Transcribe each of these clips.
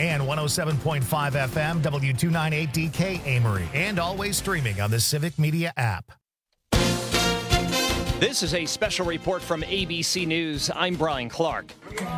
and 107.5 FM W298DK Amory, and always streaming on the Civic Media app. This is a special report from ABC News. I'm Brian Clark.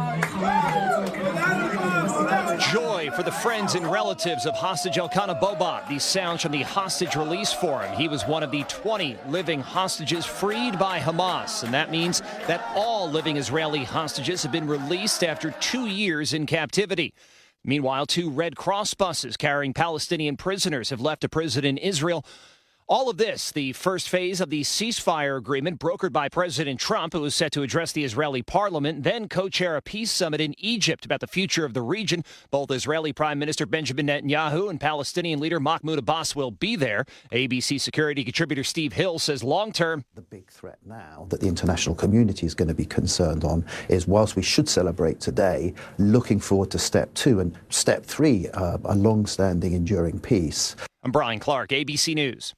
Joy for the friends and relatives of hostage Elkanah Bobat. These sounds from the hostage release forum. He was one of the 20 living hostages freed by Hamas, and that means that all living Israeli hostages have been released after 2 years in captivity. Meanwhile, 2 Red Cross buses carrying Palestinian prisoners have left a prison in Israel. All of this, the first phase of the ceasefire agreement brokered by President Trump, who was set to address the Israeli parliament, then co-chair a peace summit in Egypt about the future of the region. Both Israeli Prime Minister Benjamin Netanyahu and Palestinian leader Mahmoud Abbas will be there. ABC security contributor Steve Hill says long-term, the big threat now that the international community is going to be concerned on is, whilst we should celebrate today, looking forward to step 2 and step 3, a long-standing, enduring peace. I'm Brian Clark, ABC News.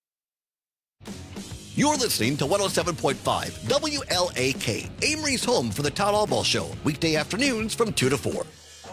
You're listening to 107.5 WLAK, Amory's home for the Todd Albaugh Show, weekday afternoons from 2 to 4.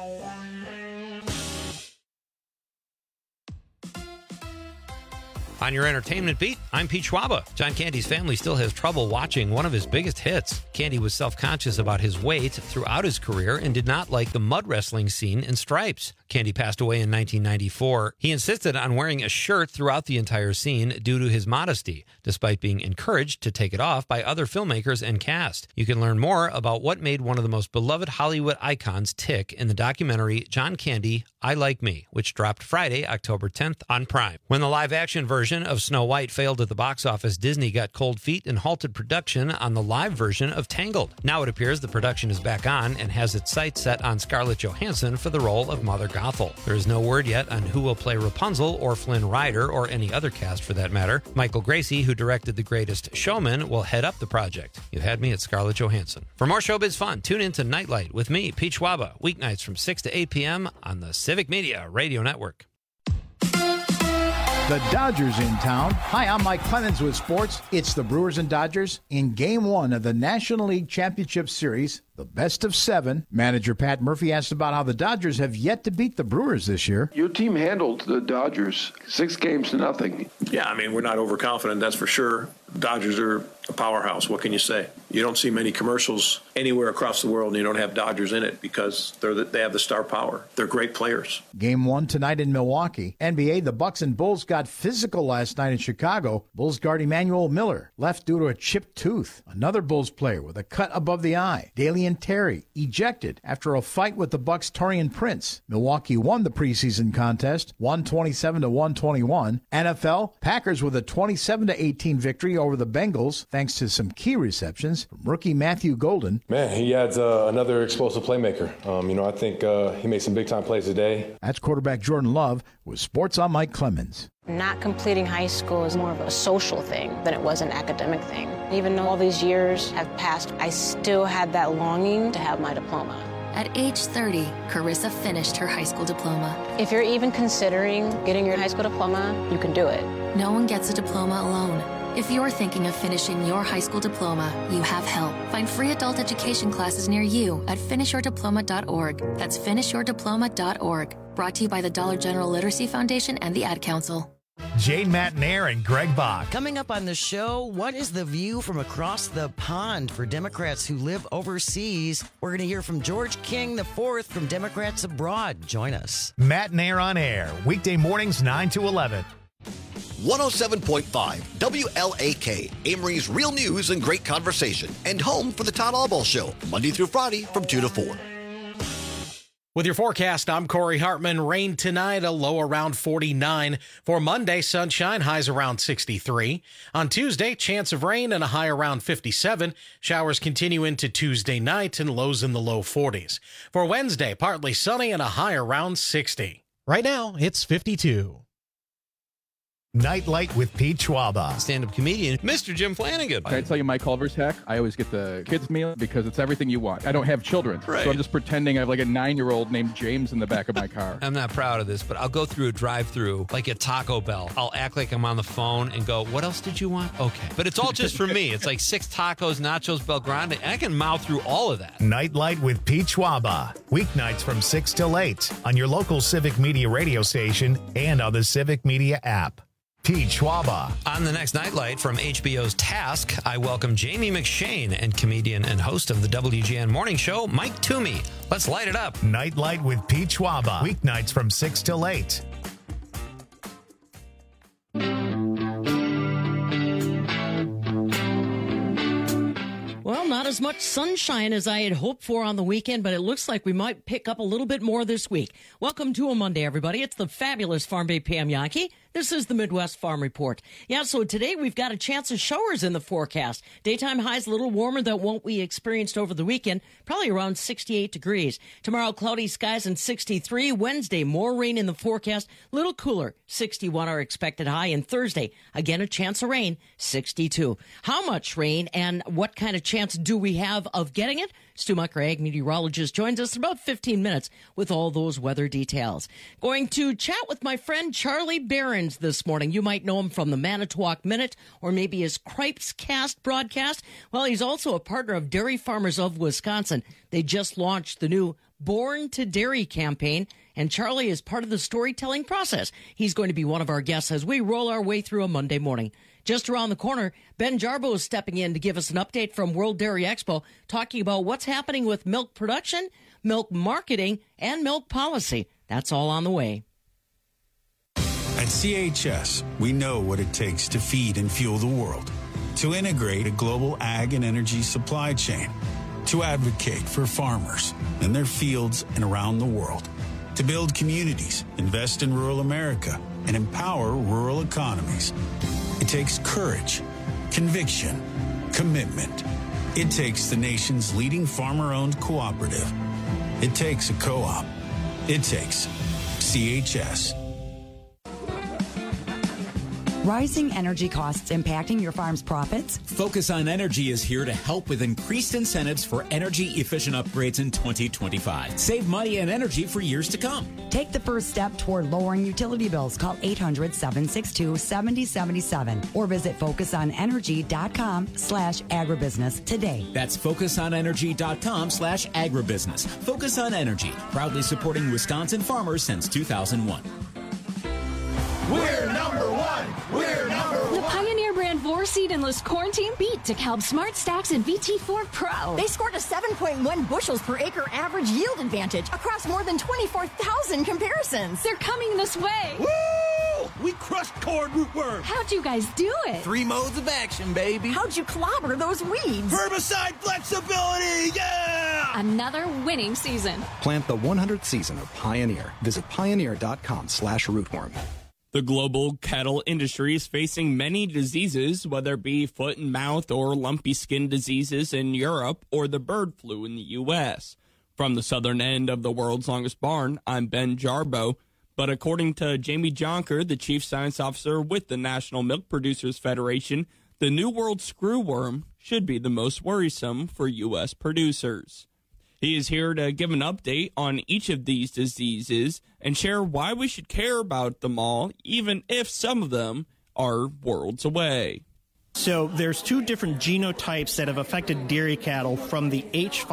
On your entertainment beat, I'm Pete Schwaba. John Candy's family still has trouble watching one of his biggest hits. Candy was self-conscious about his weight throughout his career and did not like the mud wrestling scene in Stripes. Candy passed away in 1994. He insisted on wearing a shirt throughout the entire scene due to his modesty, despite being encouraged to take it off by other filmmakers and cast. You can learn more about what made one of the most beloved Hollywood icons tick in the documentary John Candy, I Like Me, which dropped Friday, October 10th on Prime. When the live-action version of Snow White failed at the box office, Disney got cold feet and halted production on the live version of Tangled. Now it appears the production is back on and has its sights set on Scarlett Johansson for the role of Mother Gothel. There is no word yet on who will play Rapunzel or Flynn Rider or any other cast for that matter. Michael Gracie, who directed The Greatest Showman, will head up the project. You had me at Scarlett Johansson. For more showbiz fun, tune in to Nightlight with me, Pete Schwaba, weeknights from 6 to 8 p.m. on the Civic Media Radio Network. The Dodgers in town. Hi, I'm Mike Clemens with sports. It's the Brewers and Dodgers in Game 1 of the National League Championship Series, the best of 7. Manager Pat Murphy asked about how the Dodgers have yet to beat the Brewers this year. Your team handled the Dodgers 6-0. Yeah, I mean, we're not overconfident, that's for sure. Dodgers are a powerhouse. What can you say? You don't see many commercials anywhere across the world and you don't have Dodgers in it because they have the star power. They're great players. Game 1 tonight in Milwaukee. NBA, the Bucks and Bulls got physical last night in Chicago. Bulls guard Emmanuel Miller left due to a chipped tooth. Another Bulls player with a cut above the eye, Dalian Terry, ejected after a fight with the Bucks' Taurean Prince. Milwaukee won the preseason contest, 127-121. NFL, Packers with a 27-18 victory over the Bengals, thanks to some key receptions from rookie Matthew Golden. Man, he adds another explosive playmaker. I think he made some big-time plays today. That's quarterback Jordan Love with Sports on Mike Clemens. Not completing high school is more of a social thing than it was an academic thing. Even though all these years have passed, I still had that longing to have my diploma. At age 30, Carissa finished her high school diploma. If you're even considering getting your high school diploma, you can do it. No one gets a diploma alone. If you're thinking of finishing your high school diploma, you have help. Find free adult education classes near you at finishyourdiploma.org. That's finishyourdiploma.org. Brought to you by the Dollar General Literacy Foundation and the Ad Council. Jane Matnair and Greg Bach. Coming up on the show, what is the view from across the pond for Democrats who live overseas? We're going to hear from George King IV from Democrats Abroad. Join us. Matnair on air, weekday mornings 9 to 11. 107.5 WLAK, Amory's real news and great conversation, and home for the Todd Albaugh Show, Monday through Friday from 2 to 4. With your forecast, I'm Corey Hartman. Rain tonight, a low around 49. For Monday, sunshine, highs around 63. On Tuesday, chance of rain and a high around 57. Showers continue into Tuesday night and lows in the low 40s. For Wednesday, partly sunny and a high around 60. Right now, it's 52. Nightlight with Pete Schwaba. Stand-up comedian, Mr. Jim Flanagan. Can I tell you my Culver's hack? I always get the kids meal because it's everything you want. I don't have children, Right. so I'm just pretending I have like a 9-year-old named James in the back of my car. I'm not proud of this, but I'll go through a drive-through like at Taco Bell. I'll act like I'm on the phone and go, what else did you want? Okay. But it's all just for me. It's like 6 tacos, nachos, Bel Grande, and I can mouth through all of that. Nightlight with Pete Schwaba. Weeknights from 6 till 8 on your local Civic Media radio station and on the Civic Media app. Pete Schwaba. On the next Nightlight from HBO's Task, I welcome Jamie McShane and comedian and host of the WGN Morning Show, Mike Toomey. Let's light it up. Nightlight with Pete Schwaba. Weeknights from 6 till 8. Well, not as much sunshine as I had hoped for on the weekend, but it looks like we might pick up a little bit more this week. Welcome to a Monday, everybody. It's the fabulous Farm Bay Pam Yankee. This is the Midwest Farm Report. Yeah, so today we've got a chance of showers in the forecast. Daytime highs a little warmer than what we experienced over the weekend, probably around 68 degrees. Tomorrow, cloudy skies and 63. Wednesday, more rain in the forecast, little cooler, 61 our expected high. And Thursday, again, a chance of rain, 62. How much rain and what kind of chance do we have of getting it? Stu Mucker, ag meteorologist, joins us in about 15 minutes with all those weather details. Going to chat with my friend Charlie Behrens this morning. You might know him from the Manitowoc Minute or maybe his Cripes Cast broadcast. Well, he's also a partner of Dairy Farmers of Wisconsin. They just launched the new Born to Dairy campaign, and Charlie is part of the storytelling process. He's going to be one of our guests as we roll our way through a Monday morning. Just around the corner, Ben Jarbo is stepping in to give us an update from World Dairy Expo, talking about what's happening with milk production, milk marketing, and milk policy. That's all on the way. At CHS, we know what it takes to feed and fuel the world, to integrate a global ag and energy supply chain, to advocate for farmers in their fields and around the world, to build communities, invest in rural America, and empower rural economies. It takes courage, conviction, commitment. It takes the nation's leading farmer-owned cooperative. It takes a co-op. It takes CHS. Rising energy costs impacting your farm's profits? Focus on Energy is here to help with increased incentives for energy-efficient upgrades in 2025. Save money and energy for years to come. Take the first step toward lowering utility bills. Call 800-762-7077 or visit focusonenergy.com/agribusiness today. That's focusonenergy.com/agribusiness. Focus on Energy, proudly supporting Wisconsin farmers since 2001. We're number one! We're number one! The Pioneer brand Vorseed Endless Corn Team beat DeKalb Smart Stacks and VT4 Pro. They scored a 7.1 bushels per acre average yield advantage across more than 24,000 comparisons. They're coming this way. Woo! We crushed corn rootworm. How'd you guys do it? 3 modes of action, baby. How'd you clobber those weeds? Herbicide flexibility, yeah! Another winning season. Plant the 100th season of Pioneer. Visit pioneer.com/rootworm. The global cattle industry is facing many diseases, whether it be foot and mouth or lumpy skin diseases in Europe or the bird flu in the U.S. From the southern end of the world's longest barn, I'm Ben Jarbo. But according to Jamie Jonker, the chief science officer with the National Milk Producers Federation, the New World screwworm should be the most worrisome for U.S. producers. He is here to give an update on each of these diseases and share why we should care about them all, even if some of them are worlds away. So there's 2 different genotypes that have affected dairy cattle from the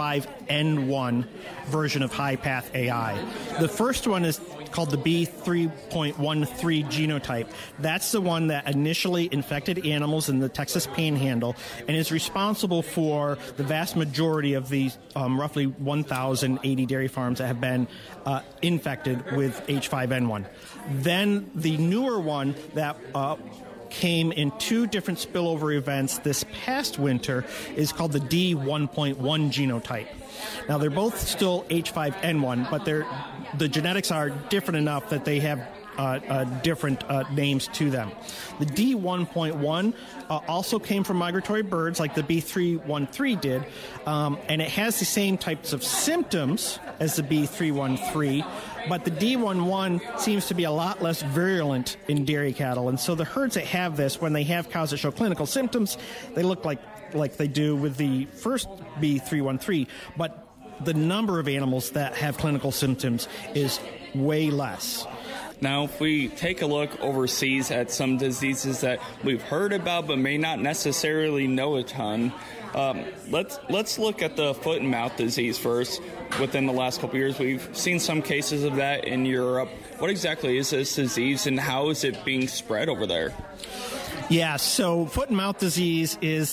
H5N1 version of High-Path AI. The first one is called the B3.13 genotype. That's the one that initially infected animals in the Texas Panhandle and is responsible for the vast majority of these roughly 1,080 dairy farms that have been infected with H5N1. Then the newer one that came in 2 different spillover events this past winter is called the D1.1 genotype. Now, they're both still H5N1, but the genetics are different enough that they have different names to them. The D1.1 also came from migratory birds like the B313 did, and it has the same types of symptoms as the B313, but the D11 seems to be a lot less virulent in dairy cattle. And so the herds that have this, when they have cows that show clinical symptoms, they look like they do with the first B313, but the number of animals that have clinical symptoms is way less. Now, if we take a look overseas at some diseases that we've heard about but may not necessarily know a ton, let's look at the foot and mouth disease first. Within the last couple of years, we've seen some cases of that in Europe. What exactly is this disease, and how is it being spread over there? Yeah, so foot and mouth disease is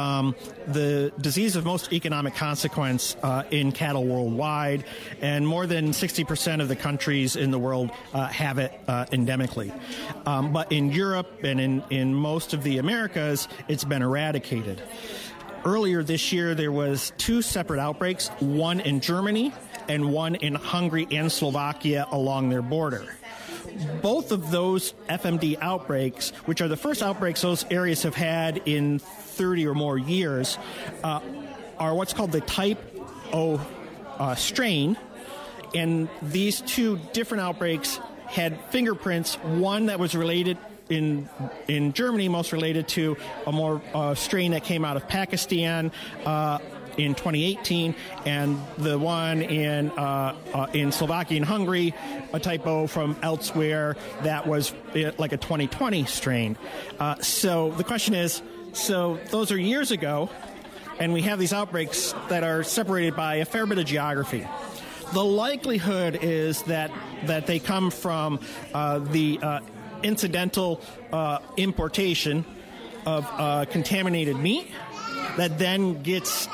the disease of most economic consequence in cattle worldwide, and more than 60% of the countries in the world have it endemically. But in Europe and in most of the Americas, it's been eradicated. Earlier this year, there was 2 separate outbreaks, one in Germany and one in Hungary and Slovakia along their border. Both of those FMD outbreaks, which are the first outbreaks those areas have had in 30 or more years, are what's called the type O strain. And these 2 different outbreaks had fingerprints, one that was related in Germany, most related to a more strain that came out of Pakistan in 2018, and the one in Slovakia and Hungary, a type O from elsewhere that was like a 2020 strain. So the question is, so those are years ago, and we have these outbreaks that are separated by a fair bit of geography. The likelihood is that they come from the incidental importation of contaminated meat that then gets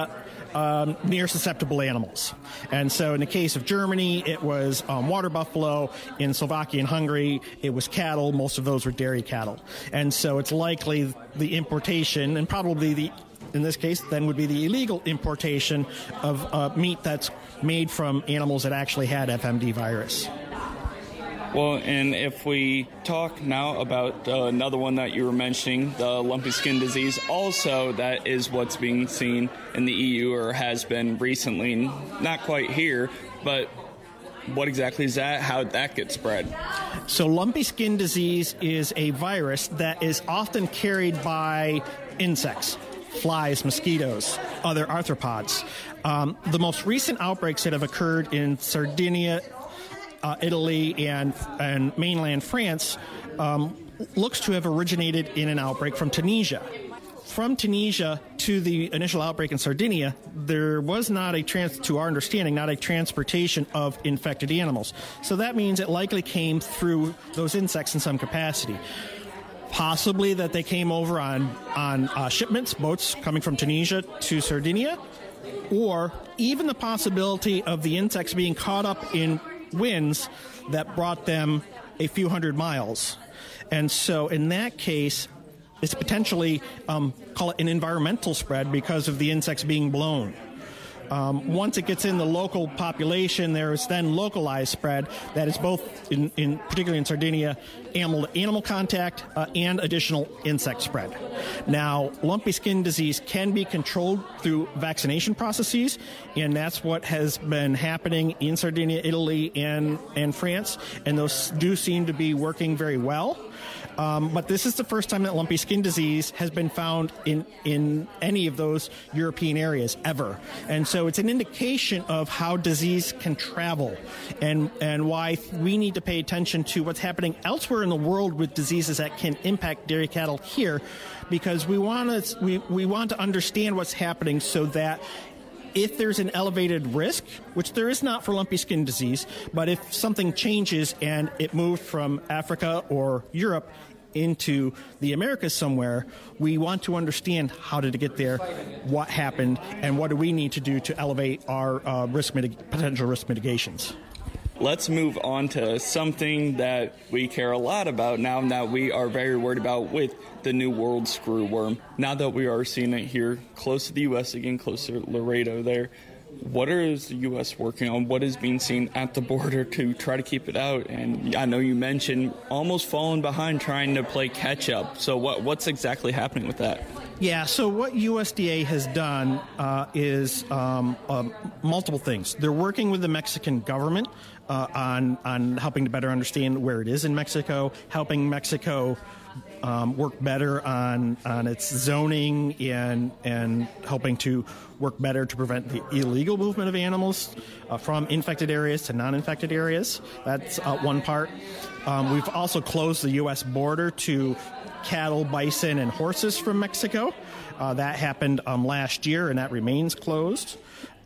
near susceptible animals. And so in the case of Germany, it was water buffalo. In Slovakia and Hungary, it was cattle. Most of those were dairy cattle. And so it's likely the importation, and probably in this case, then would be the illegal importation of meat that's made from animals that actually had FMD virus. Well, and if we talk now about another one that you were mentioning, the lumpy skin disease, also that is what's being seen in the EU or has been recently, not quite here, but what exactly is that? How did that get spread? So lumpy skin disease is a virus that is often carried by insects, flies, mosquitoes, other arthropods. The most recent outbreaks that have occurred in Sardinia, Italy, and mainland France looks to have originated in an outbreak from Tunisia. From Tunisia to the initial outbreak in Sardinia, there was not to our understanding, not a transportation of infected animals. So that means it likely came through those insects in some capacity. Possibly that they came over on shipments, boats coming from Tunisia to Sardinia, or even the possibility of the insects being caught up in winds that brought them a few hundred miles. And so in that case, it's potentially, call it an environmental spread because of the insects being blown. Once it gets in the local population, there is then localized spread that is both, particularly in Sardinia, animal-to-animal contact and additional insect spread. Now, lumpy skin disease can be controlled through vaccination processes, and that's what has been happening in Sardinia, Italy, and France, and those do seem to be working very well. But this is the first time that lumpy skin disease has been found in any of those European areas ever. And so it's an indication of how disease can travel and why we need to pay attention to what's happening elsewhere in the world with diseases that can impact dairy cattle here, because we want to understand what's happening so that if there's an elevated risk, which there is not for lumpy skin disease, but if something changes and it moved from Africa or Europe into the Americas somewhere, we want to understand how did it get there, what happened, and what do we need to do to elevate our potential risk mitigations. Let's move on to something that we care a lot about now that we are very worried about with the New World screwworm. Now that we are seeing it here close to the U.S. again, close to Laredo there, what is the U.S. working on? What is being seen at the border to try to keep it out? And I know you mentioned almost falling behind trying to play catch up. So what's exactly happening with that? Yeah, so what USDA has done is multiple things. They're working with the Mexican government on helping to better understand where it is in Mexico, helping Mexico work better on its zoning and helping to work better to prevent the illegal movement of animals from infected areas to non-infected areas. That's one part. We've also closed the U.S. border to cattle, bison, and horses from Mexico. That happened last year, and that remains closed.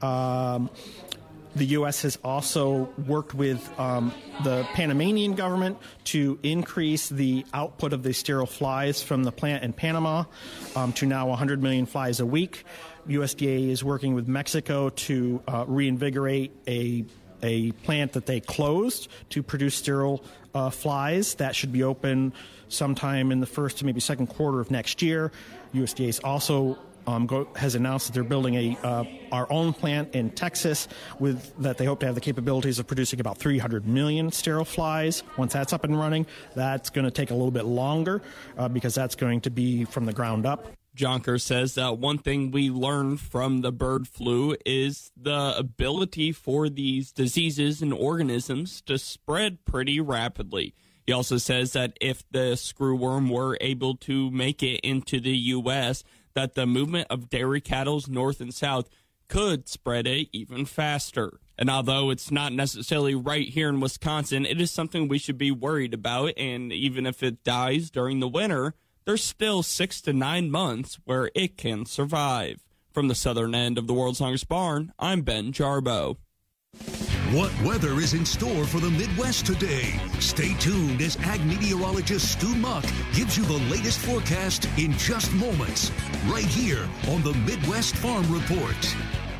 The U.S. has also worked with the Panamanian government to increase the output of the sterile flies from the plant in Panama to now 100 million flies a week. USDA is working with Mexico to reinvigorate a plant that they closed to produce sterile flies. That should be open sometime in the first to maybe second quarter of next year. USDA is also has announced that they're building our own plant in Texas that they hope to have the capabilities of producing about 300 million sterile flies. Once that's up and running, that's going to take a little bit longer because that's going to be from the ground up. Jonker says that one thing we learned from the bird flu is the ability for these diseases and organisms to spread pretty rapidly. He also says that if the screwworm were able to make it into the U.S., that the movement of dairy cattle north and south could spread it even faster. And although it's not necessarily right here in Wisconsin, it is something we should be worried about. And even if it dies during the winter, there's still 6 to 9 months where it can survive. From the southern end of the world's longest barn, I'm Ben Jarbo. What weather is in store for the Midwest today? Stay tuned as ag meteorologist Stu Muck gives you the latest forecast in just moments, right here on the Midwest Farm Report.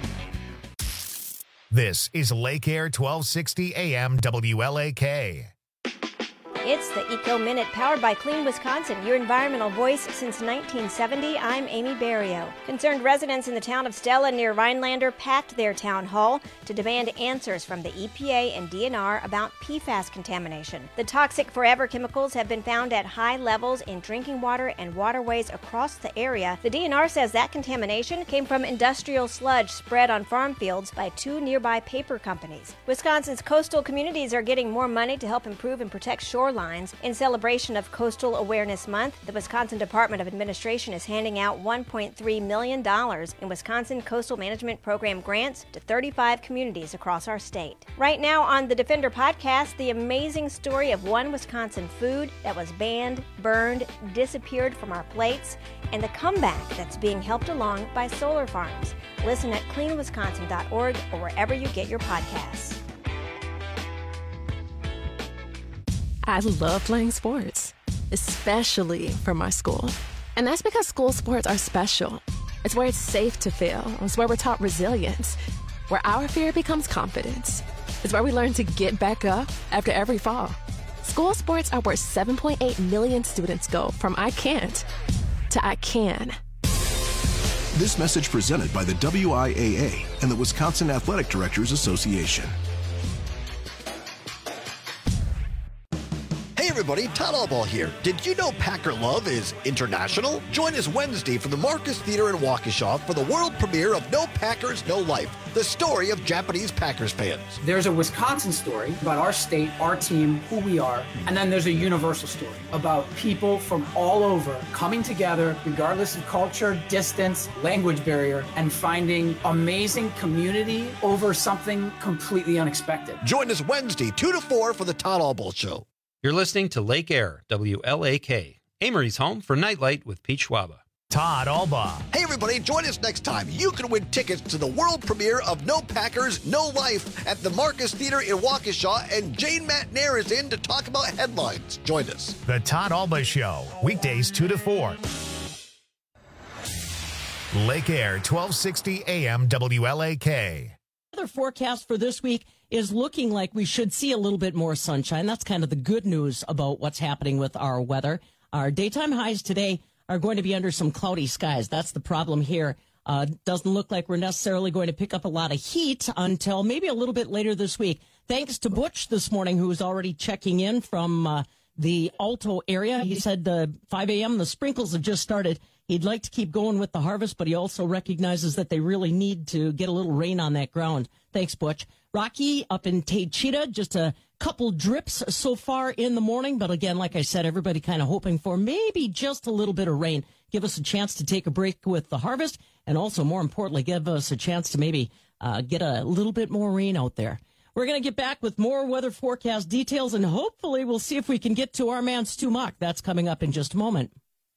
This is Lake Air 1260 AM WLAK. It's the Eco Minute, powered by Clean Wisconsin, your environmental voice since 1970. I'm Amy Barrio. Concerned residents in the town of Stella near Rhinelander packed their town hall to demand answers from the EPA and DNR about PFAS contamination. The toxic forever chemicals have been found at high levels in drinking water and waterways across the area. The DNR says that contamination came from industrial sludge spread on farm fields by 2 nearby paper companies. Wisconsin's coastal communities are getting more money to help improve and protect shorelines. In celebration of Coastal Awareness Month, the Wisconsin Department of Administration is handing out $1.3 million in Wisconsin Coastal Management Program grants to 35 communities across our state. Right now on the Defender podcast, the amazing story of one Wisconsin food that was banned, burned, disappeared from our plates, and the comeback that's being helped along by solar farms. Listen at cleanwisconsin.org or wherever you get your podcasts. I love playing sports, especially for my school. And that's because school sports are special. It's where it's safe to fail. It's where we're taught resilience, where our fear becomes confidence. It's where we learn to get back up after every fall. School sports are where 7.8 million students go from I can't to I can. This message presented by the WIAA and the Wisconsin Athletic Directors Association. Hey everybody, Todd Allball here. Did you know Packer Love is international? Join us Wednesday from the Marcus Theater in Waukesha for the world premiere of No Packers, No Life, the story of Japanese Packers fans. There's a Wisconsin story about our state, our team, who we are, and then there's a universal story about people from all over coming together, regardless of culture, distance, language barrier, and finding amazing community over something completely unexpected. Join us Wednesday, 2 to 4 for the Todd Allball Show. You're listening to Lake Air, WLAK, Amory's home for Nightlight with Pete Schwaba. Todd Albaugh. Hey everybody, join us next time. You can win tickets to the world premiere of No Packers, No Life at the Marcus Theater in Waukesha, and Jane Matnair is in to talk about headlines. Join us. The Todd Albaugh Show, weekdays 2 to 4. Lake Air, 1260 AM WLAK. Another forecast for this week is looking like we should see a little bit more sunshine. That's kind of the good news about what's happening with our weather. Our daytime highs today are going to be under some cloudy skies. That's the problem here. Doesn't look like we're necessarily going to pick up a lot of heat until maybe a little bit later this week. Thanks to Butch this morning, who was already checking in from the Alto area. He said 5 a.m. the sprinkles have just started. He'd like to keep going with the harvest, but he also recognizes that they really need to get a little rain on that ground. Thanks, Butch. Rocky up in Taycheedah, just a couple drips so far in the morning. But again, like I said, everybody kind of hoping for maybe just a little bit of rain. Give us a chance to take a break with the harvest. And also, more importantly, give us a chance to maybe get a little bit more rain out there. We're going to get back with more weather forecast details, and hopefully we'll see if we can get to our man Stu Muck. That's coming up in just a moment.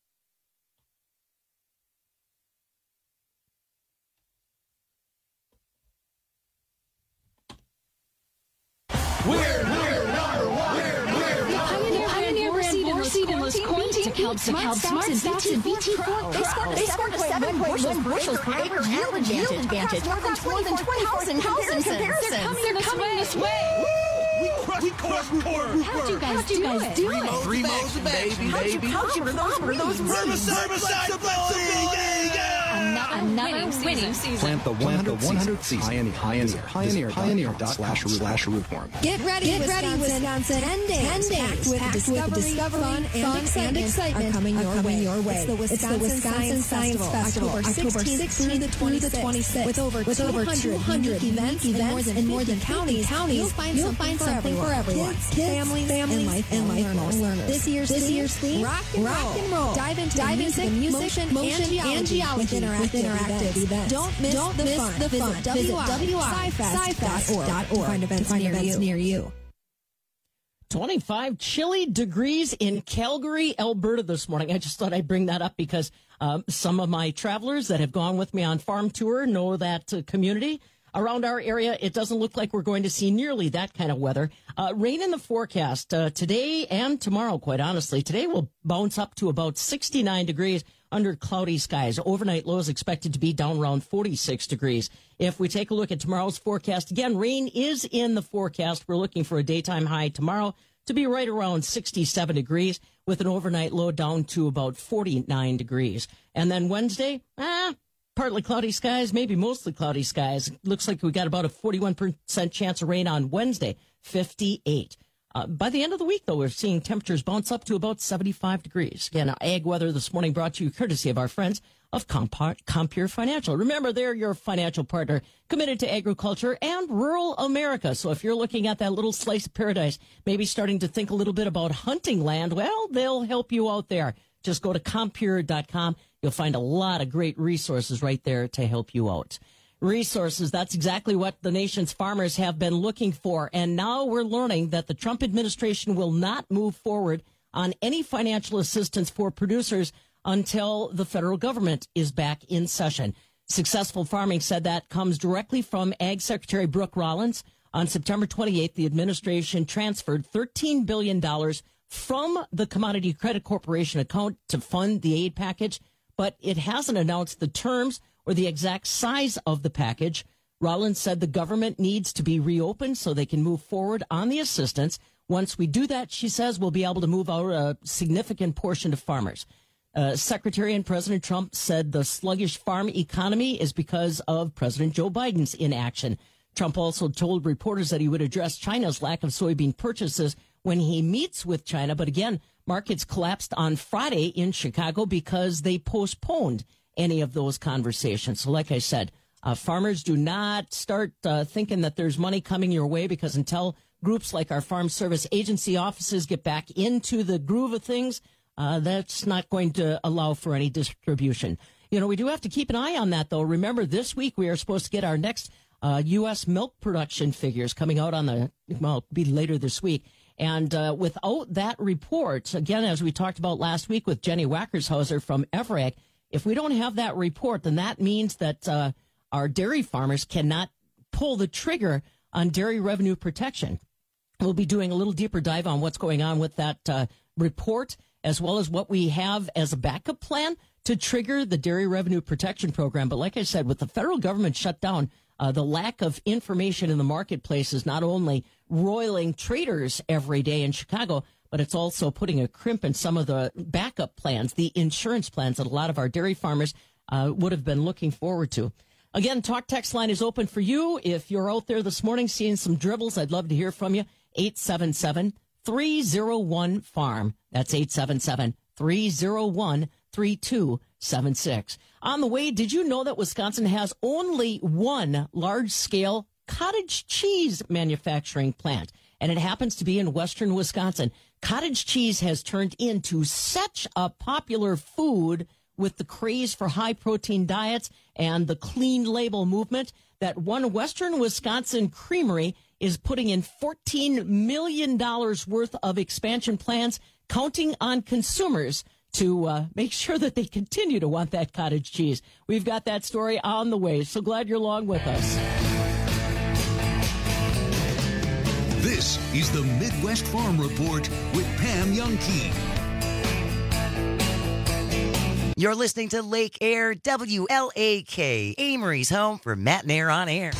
We're number one. Pioneer seedless corn team to Calb Smart Stacks and VT4. They scored a 7.1 bushels per acre yield advantage across more than 20,000 comparisons. They're coming this way. We crushed corn. How'd you guys do it? Three mows, baby. How'd you cover those Herbicide flexibility. Another winning season. Plant the 100th season. Pioneer.com/rootworm. Get ready, Wisconsin. 10 days packed with discovery, fun, and excitement are coming your way. It's the Wisconsin Science Festival, October 16th through the 26th. With over 200 events in more than 50 counties, you'll find something for everyone. Kids, families, and lifelong learners. This year's theme, rock and roll. Dive into the music, motion, and geology with interactive events. Don't miss the fun. Visit wi.sci-fest.org to find events near you. 25 chilly degrees in Calgary, Alberta this morning. I just thought I'd bring that up because some of my travelers that have gone with me on farm tour know that community. Around our area, it doesn't look like we're going to see nearly that kind of weather. Rain in the forecast today and tomorrow, quite honestly. Today will bounce up to about 69 degrees under cloudy skies. Overnight lows expected to be down around 46 degrees. If we take a look at tomorrow's forecast, again, rain is in the forecast. We're looking for a daytime high tomorrow to be right around 67 degrees with an overnight low down to about 49 degrees. And then Wednesday, partly cloudy skies, maybe mostly cloudy skies. Looks like we got about a 41% chance of rain on Wednesday, 58. By the end of the week, though, we're seeing temperatures bounce up to about 75 degrees. Again, ag weather this morning brought to you courtesy of our friends of Compeer Financial. Remember, they're your financial partner committed to agriculture and rural America. So if you're looking at that little slice of paradise, maybe starting to think a little bit about hunting land, well, they'll help you out there. Just go to Compeer.com. You'll find a lot of great resources right there to help you out. Resources, that's exactly what the nation's farmers have been looking for. And now we're learning that the Trump administration will not move forward on any financial assistance for producers until the federal government is back in session. Successful Farming said that comes directly from Ag Secretary Brooke Rollins. On September 28th, the administration transferred $13 billion from the Commodity Credit Corporation account to fund the aid package, but it hasn't announced the terms or the exact size of the package. Rollins said the government needs to be reopened so they can move forward on the assistance. Once we do that, she says, we'll be able to move out a significant portion to farmers. Secretary and President Trump said the sluggish farm economy is because of President Joe Biden's inaction. Trump also told reporters that he would address China's lack of soybean purchases when he meets with China. But again, markets collapsed on Friday in Chicago because they postponed any of those conversations. So like I said, farmers do not start thinking that there's money coming your way, because until groups like our Farm Service Agency offices get back into the groove of things, that's not going to allow for any distribution. You know, we do have to keep an eye on that, though. Remember, this week we are supposed to get our next U.S. milk production figures coming out on it'll be later this week. And without that report, again, as we talked about last week with Jenny Wackershauser from EVRAG, if we don't have that report, then that means that our dairy farmers cannot pull the trigger on dairy revenue protection. We'll be doing a little deeper dive on what's going on with that report, as well as what we have as a backup plan to trigger the dairy revenue protection program. But like I said, with the federal government shut down, the lack of information in the marketplace is not only roiling traders every day in Chicago, but it's also putting a crimp in some of the backup plans, the insurance plans that a lot of our dairy farmers would have been looking forward to. Again, Talk Text line is open for you. If you're out there this morning seeing some dribbles, I'd love to hear from you. 877-301-FARM. That's 877-301-32 888-848-7676. On the way, did you know that Wisconsin has only one large-scale cottage cheese manufacturing plant? And it happens to be in western Wisconsin. Cottage cheese has turned into such a popular food with the craze for high-protein diets and the clean label movement that one western Wisconsin creamery is putting in $14 million worth of expansion plans, counting on consumers to make sure that they continue to want that cottage cheese. We've got that story on the way. So glad you're along with us. This is the Midwest Farm Report with Pam Youngkey. You're listening to Lake Air WLAK, Amory's home for Matt and Air on Air.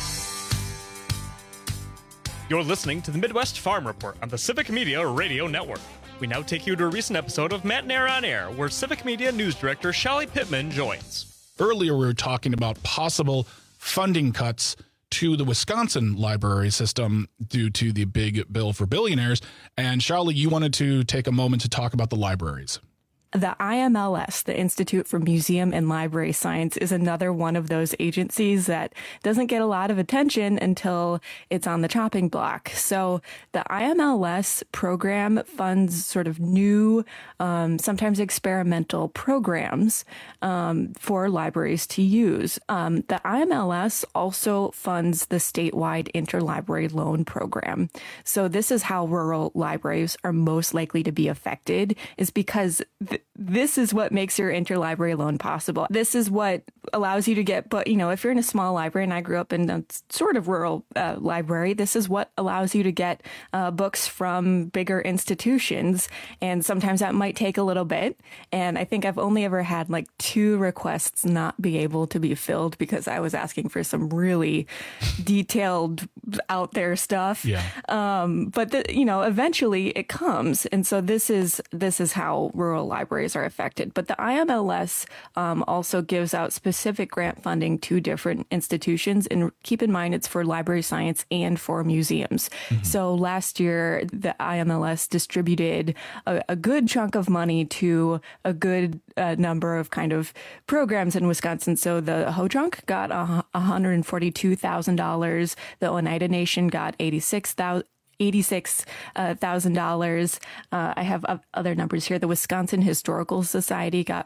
You're listening to the Midwest Farm Report on the Civic Media Radio Network. We now take you to a recent episode of Matt and Air on Air, where Civic Media News Director Shelly Pittman joins. Earlier, we were talking about possible funding cuts to the Wisconsin library system due to the big bill for billionaires. And Charlie, you wanted to take a moment to talk about the libraries. The IMLS, the Institute for Museum and Library Science, is another one of those agencies that doesn't get a lot of attention until it's on the chopping block. So the IMLS program funds sort of new, sometimes experimental programs for libraries to use. The IMLS also funds the statewide interlibrary loan program. So this is how rural libraries are most likely to be affected, is because this is what makes your interlibrary loan possible. This is what allows you to get, but if you're in a small library, and I grew up in a sort of rural library, this is what allows you to get books from bigger institutions. And sometimes that might take a little bit. And I think I've only ever had like 2 requests not be able to be filled because I was asking for some really detailed out there stuff. Yeah. But eventually it comes. And so this is how rural libraries are affected. But the IMLS also gives out specific grant funding to different institutions. And keep in mind, it's for library science and for museums. Mm-hmm. So last year, the IMLS distributed a good chunk of money to a good number of kind of programs in Wisconsin. So the Ho-Chunk got $142,000. The Oneida Nation got $86,000. I have other numbers here. The Wisconsin Historical Society got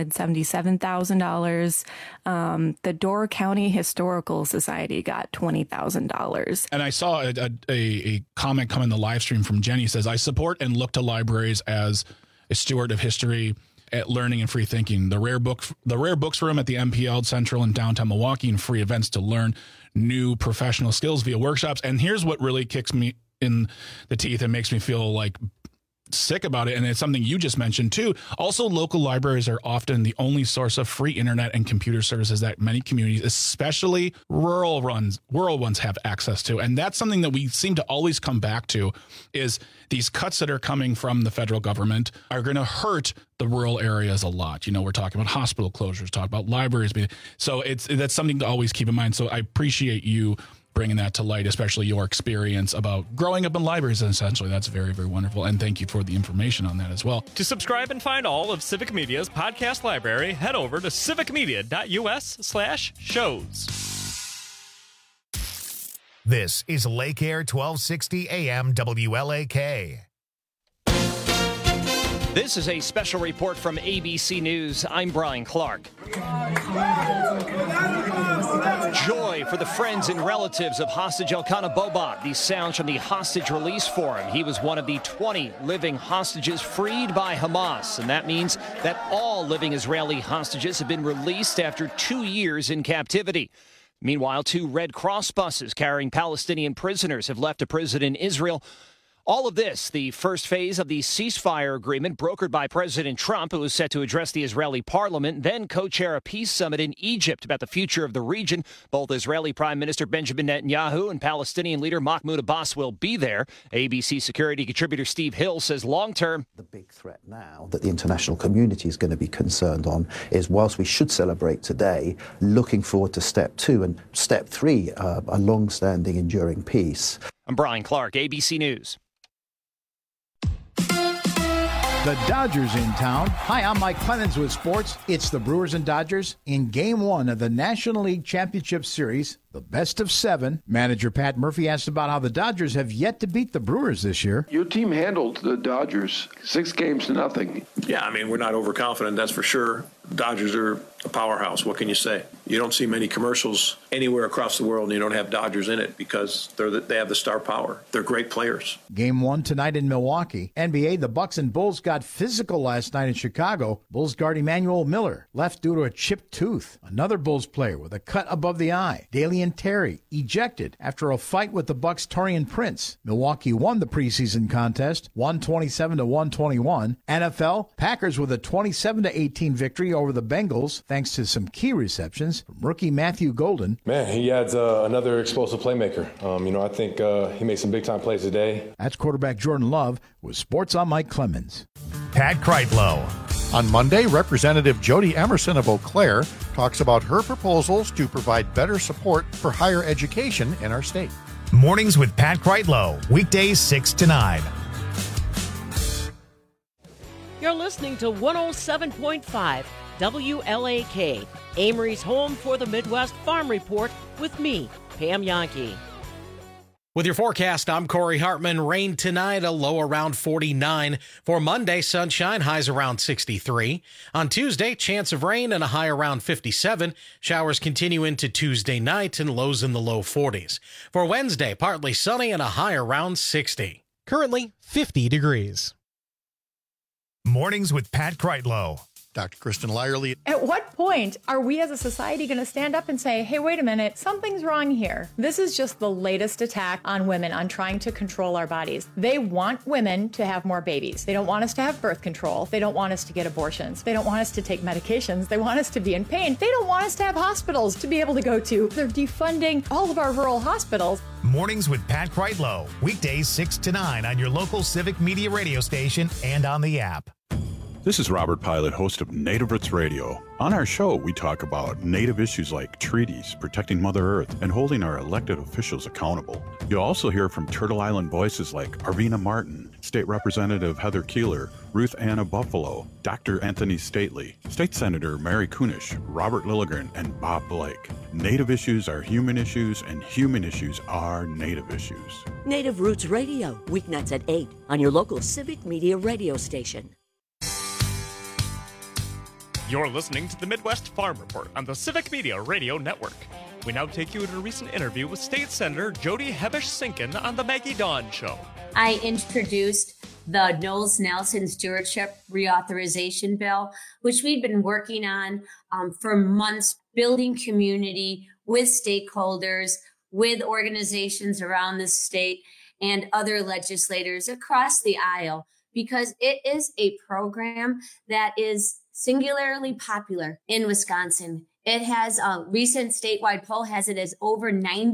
$177,000. The Door County Historical Society got $20,000. And I saw a comment come in the live stream from Jenny. Says, I support and look to libraries as a steward of history, at learning and free thinking. The rare books room at the MPL Central in downtown Milwaukee, and free events to learn new professional skills via workshops. And here's what really kicks me in the teeth and makes me feel like sick about it, and it's something you just mentioned too. Also, local libraries are often the only source of free internet and computer services that many communities, especially rural ones, have access to. And that's something that we seem to always come back to, is these cuts that are coming from the federal government are going to hurt the rural areas a lot. We're talking about hospital closures, talking about libraries. So that's something to always keep in mind. So I appreciate you bringing that to light, especially your experience about growing up in libraries, essentially. That's very, very wonderful. And thank you for the information on that as well. To subscribe and find all of Civic Media's podcast library, head over to civicmedia.us/shows. This is Lake Air 1260 AM WLAK. This is a special report from ABC News. I'm Brian Clark. Joy for the friends and relatives of hostage Elkanah Bobat. These sounds from the hostage release forum. He was one of the 20 living hostages freed by Hamas, and that means that all living Israeli hostages have been released after 2 years in captivity. Meanwhile, 2 Red Cross buses carrying Palestinian prisoners have left a prison in Israel. All of this, the first phase of the ceasefire agreement brokered by President Trump, who is set to address the Israeli parliament, then co-chair a peace summit in Egypt about the future of the region. Both Israeli Prime Minister Benjamin Netanyahu and Palestinian leader Mahmoud Abbas will be there. ABC security contributor Steve Hill says long-term, the big threat now that the international community is going to be concerned on is, whilst we should celebrate today, looking forward to step 2 and step 3, a long-standing, enduring peace. I'm Brian Clark, ABC News. The Dodgers in town. Hi, I'm Mike Clemens with sports. It's the Brewers and Dodgers in Game 1 of the National League Championship Series, the best of 7. Manager Pat Murphy asked about how the Dodgers have yet to beat the Brewers this year. Your team handled the Dodgers 6-0. Yeah, I mean, we're not overconfident, that's for sure. Dodgers are a powerhouse. What can you say? You don't see many commercials anywhere across the world and you don't have Dodgers in it because they have the star power. They're great players. Game 1 tonight in Milwaukee. NBA, the Bucks and Bulls got physical last night in Chicago. Bulls guard Emmanuel Miller left due to a chipped tooth. Another Bulls player with a cut above the eye. Dalian Terry ejected after a fight with the Bucks' Taurean Prince. Milwaukee won the preseason contest, 127-121. NFL, Packers with a 27-18 victory over the Bengals thanks to some key receptions from rookie Matthew Golden. Man, he adds another explosive playmaker. I think he made some big-time plays today. That's quarterback Jordan Love with Sports on Mike Clemens. Pat Kreitlow. On Monday, Representative Jody Emerson of Eau Claire talks about her proposals to provide better support for higher education in our state. Mornings with Pat Kreitlow, weekdays 6 to 9. You're listening to 107.5 WLAK, Amory's home for the Midwest Farm Report with me, Pam Yankee. With your forecast, I'm Corey Hartman. Rain tonight, a low around 49. For Monday, sunshine, highs around 63. On Tuesday, chance of rain and a high around 57. Showers continue into Tuesday night and lows in the low 40s. For Wednesday, partly sunny and a high around 60. Currently 50 degrees. Mornings with Pat Kreitlow. Dr. Kristen Lyerly. At what point are we as a society going to stand up and say, hey, wait a minute, something's wrong here? This is just the latest attack on women, on trying to control our bodies. They want women to have more babies. They don't want us to have birth control. They don't want us to get abortions. They don't want us to take medications. They want us to be in pain. They don't want us to have hospitals to be able to go to. They're defunding all of our rural hospitals. Mornings with Pat Kreitlow, weekdays 6 to 9 on your local Civic Media radio station and on the app. This is Robert Pilot, host of Native Roots Radio. On our show, we talk about Native issues like treaties, protecting Mother Earth, and holding our elected officials accountable. You'll also hear from Turtle Island voices like Arvina Martin, State Representative Heather Keeler, Ruth Anna Buffalo, Dr. Anthony Stately, State Senator Mary Kunish, Robert Lilligren, and Bob Blake. Native issues are human issues, and human issues are Native issues. Native Roots Radio, weeknights at 8 on your local Civic Media radio station. You're listening to the Midwest Farm Report on the Civic Media Radio Network. We now take you to a recent interview with State Senator Jody Hebesh-Sinken on the Maggie Dawn Show. I introduced the Knowles-Nelson Stewardship Reauthorization Bill, which we've been working on for months, building community with stakeholders, with organizations around the state and other legislators across the aisle, because it is a program that is singularly popular in Wisconsin. It has a recent statewide poll has it as over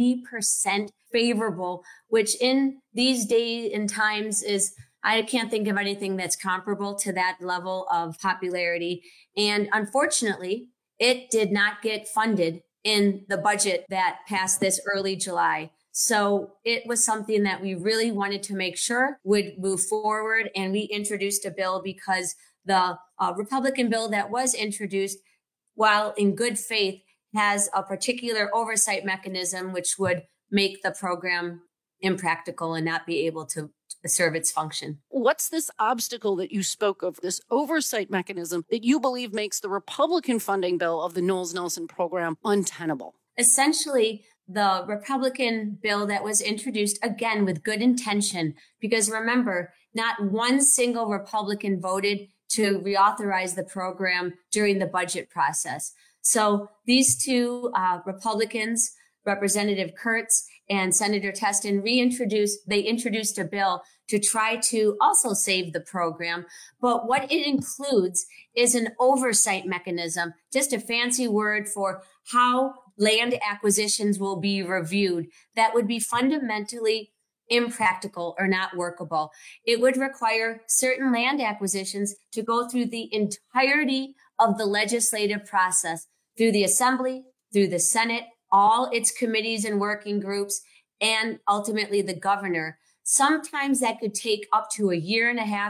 90% favorable, which in these days and times is, I can't think of anything that's comparable to that level of popularity. And unfortunately, it did not get funded in the budget that passed this early July. So it was something that we really wanted to make sure would move forward. And we introduced a bill because the Republican bill that was introduced, while in good faith, has a particular oversight mechanism which would make the program impractical and not be able to serve its function. What's this obstacle that you spoke of, this oversight mechanism that you believe makes the Republican funding bill of the Knowles-Nelson program untenable? Essentially, the Republican bill that was introduced, again, with good intention, because remember, not one single Republican voted to reauthorize the program during the budget process. So these two Republicans, Representative Kurtz and Senator Testin, introduced a bill to try to also save the program. But what it includes is an oversight mechanism, just a fancy word for how land acquisitions will be reviewed that would be fundamentally impractical or not workable. It would require certain land acquisitions to go through the entirety of the legislative process, through the Assembly, through the Senate, all its committees and working groups, and ultimately the governor. Sometimes that could take up to 1.5 years,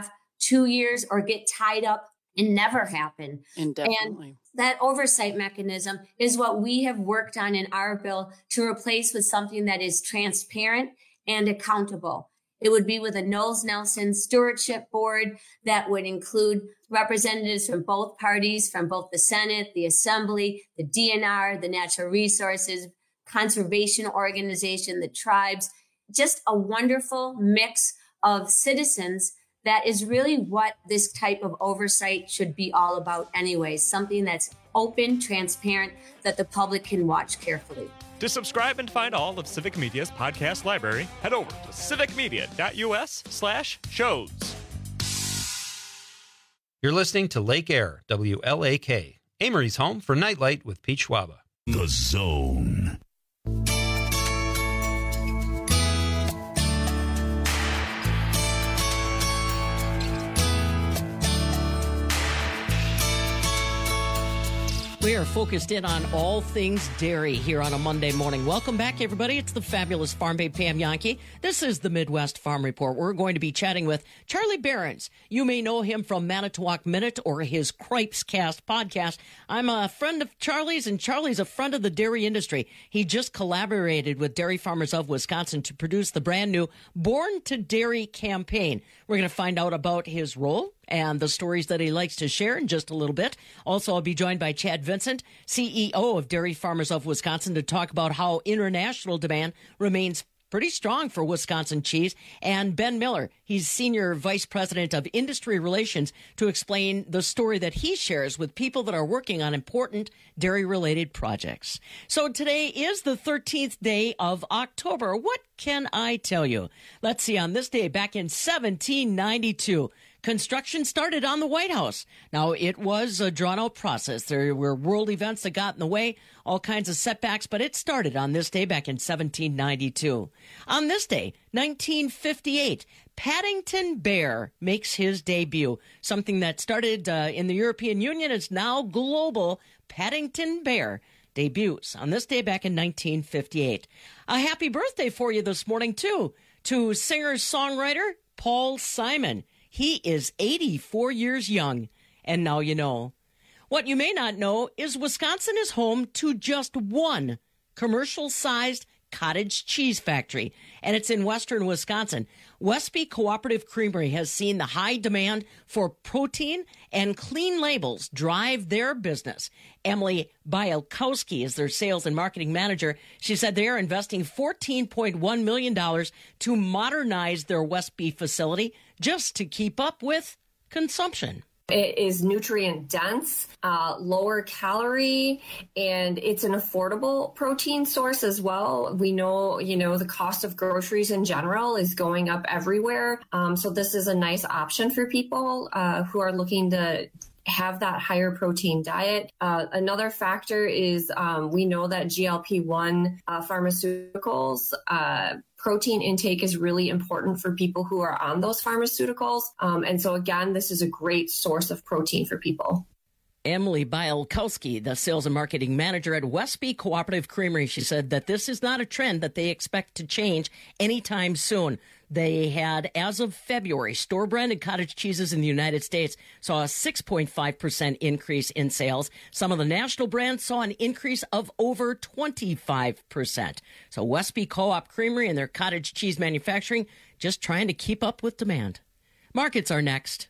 2 years or get tied up and never happen. Indefinitely. And that oversight mechanism is what we have worked on in our bill to replace with something that is transparent and accountable. It would be with a Knowles-Nelson Stewardship Board that would include representatives from both parties, from both the Senate, the Assembly, the DNR, the Natural Resources, Conservation Organization, the tribes, just a wonderful mix of citizens. That is really what this type of oversight should be all about anyway, something that's open, transparent, that the public can watch carefully. To subscribe and find all of Civic Media's podcast library, head over to civicmedia.us/shows. You're listening to Lake Air, WLAK, Amory's home for Nightlight with Pete Schwaba. The Zone. We are focused in on all things dairy here on a Monday morning. Welcome back, everybody. It's the fabulous Farm Babe Pam Jahnke. This is the Midwest Farm Report. We're going to be chatting with Charlie Behrens. You may know him from Manitowoc Minute or his Cripes Cast podcast. I'm a friend of Charlie's, and Charlie's a friend of the dairy industry. He just collaborated with Dairy Farmers of Wisconsin to produce the brand new Born to Dairy campaign. We're going to find out about his role and the stories that he likes to share in just a little bit. Also, I'll be joined by Chad Vincent, CEO of Dairy Farmers of Wisconsin, to talk about how international demand remains pretty strong for Wisconsin cheese, and Ben Miller, he's Senior Vice President of Industry Relations, to explain the story that he shares with people that are working on important dairy-related projects. So today is the 13th day of October. What can I tell you? Let's see, on this day, back in 1792, construction started on the White House. Now, it was a drawn-out process. There were world events that got in the way, all kinds of setbacks, but it started on this day back in 1792. On this day, 1958, Paddington Bear makes his debut. Something that started in the European Union is now global. Paddington Bear debuts on this day back in 1958. A happy birthday for you this morning, too, to singer-songwriter Paul Simon. He is 84 years young, and now you know. What you may not know is Wisconsin is home to just one commercial-sized cottage cheese factory, and it's in western Wisconsin. Westby Cooperative Creamery has seen the high demand for protein and clean labels drive their business. Emily Bielkowski is their sales and marketing manager. She said they are investing $14.1 million to modernize their Westby facility just to keep up with consumption. It is nutrient dense, lower calorie, and it's an affordable protein source as well. We know, the cost of groceries in general is going up everywhere. So this is a nice option for people who are looking to have that higher protein diet. Another factor is we know that GLP-1 pharmaceuticals, protein intake is really important for people who are on those pharmaceuticals. And so again, this is a great source of protein for people. Emily Bielkowski, the sales and marketing manager at Westby Cooperative Creamery, she said that this is not a trend that they expect to change anytime soon. They had, as of February, store-branded cottage cheeses in the United States saw a 6.5% increase in sales. Some of the national brands saw an increase of over 25%. So Westby Co-op Creamery and their cottage cheese manufacturing just trying to keep up with demand. Markets are next.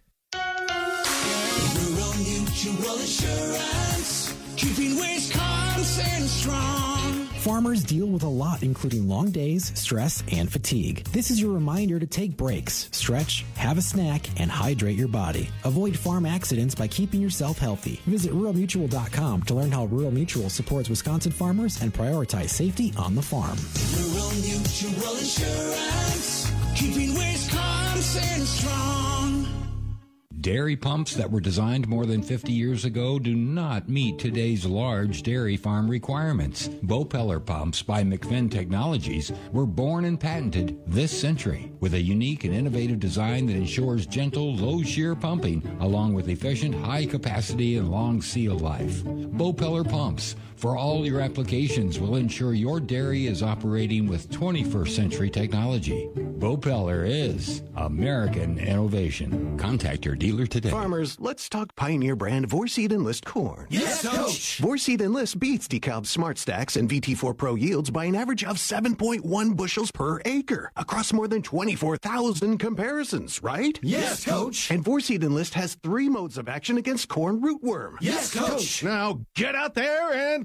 Rural Mutual Insurance, keeping Wisconsin strong. Farmers deal with a lot, including long days, stress, and fatigue. This is your reminder to take breaks, stretch, have a snack, and hydrate your body. Avoid farm accidents by keeping yourself healthy. Visit ruralmutual.com to learn how Rural Mutual supports Wisconsin farmers and prioritize safety on the farm. Rural Mutual Insurance, keeping Wisconsin strong. Dairy pumps that were designed more than 50 years ago do not meet today's large dairy farm requirements. Bopeller pumps by McFinn Technologies were born and patented this century with a unique and innovative design that ensures gentle, low-shear pumping along with efficient, high capacity and long seal life. Bopeller pumps for all your applications will ensure your dairy is operating with 21st century technology. Beau Peller is American innovation. Contact your dealer today. Farmers, let's talk Pioneer brand Vorseed Enlist corn. Yes, Coach. Vorseed Enlist beats DeKalb's Smart Stacks and VT4 Pro yields by an average of 7.1 bushels per acre across more than 24,000 comparisons, right? Yes, Coach. And Vorseed Enlist has 3 modes of action against corn rootworm. Yes, Coach. Now get out there and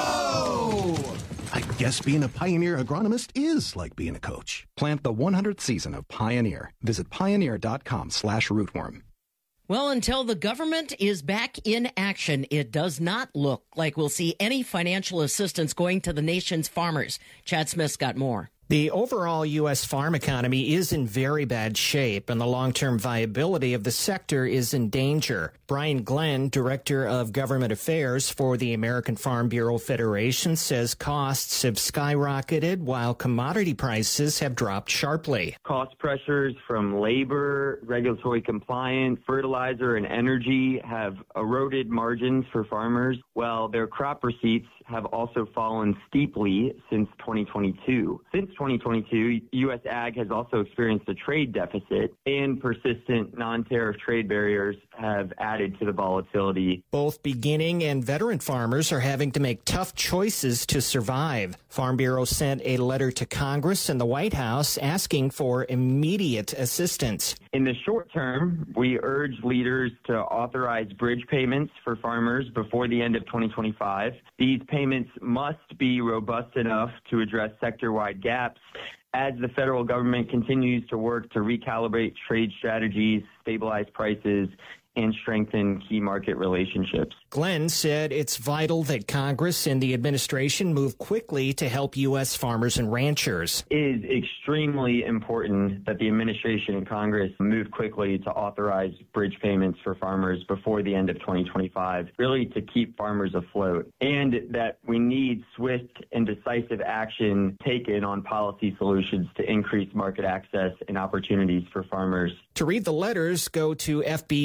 grow! I guess being a Pioneer agronomist is like being a coach. Plant the 100th season of Pioneer. Visit pioneer.com/rootworm. Well, until the government is back in action, it does not look like we'll see any financial assistance going to the nation's farmers. Chad Smith's got more. The overall U.S. farm economy is in very bad shape, and the long-term viability of the sector is in danger. Brian Glenn, Director of Government Affairs for the American Farm Bureau Federation, says costs have skyrocketed while commodity prices have dropped sharply. Cost pressures from labor, regulatory compliance, fertilizer, and energy have eroded margins for farmers, while their crop receipts have also fallen steeply since 2022. Since 2022, U.S. ag has also experienced a trade deficit, and persistent non-tariff trade barriers have added to the volatility. Both beginning and veteran farmers are having to make tough choices to survive. Farm Bureau sent a letter to Congress and the White House asking for immediate assistance. In the short term, we urge leaders to authorize bridge payments for farmers before the end of 2025. These payments must be robust enough to address sector-wide gaps as the federal government continues to work to recalibrate trade strategies, stabilize prices, and strengthen key market relationships. Glenn said it's vital that Congress and the administration move quickly to help U.S. farmers and ranchers. It is extremely important that the administration and Congress move quickly to authorize bridge payments for farmers before the end of 2025, really to keep farmers afloat, and that we need swift and decisive action taken on policy solutions to increase market access and opportunities for farmers. To read the letters, go to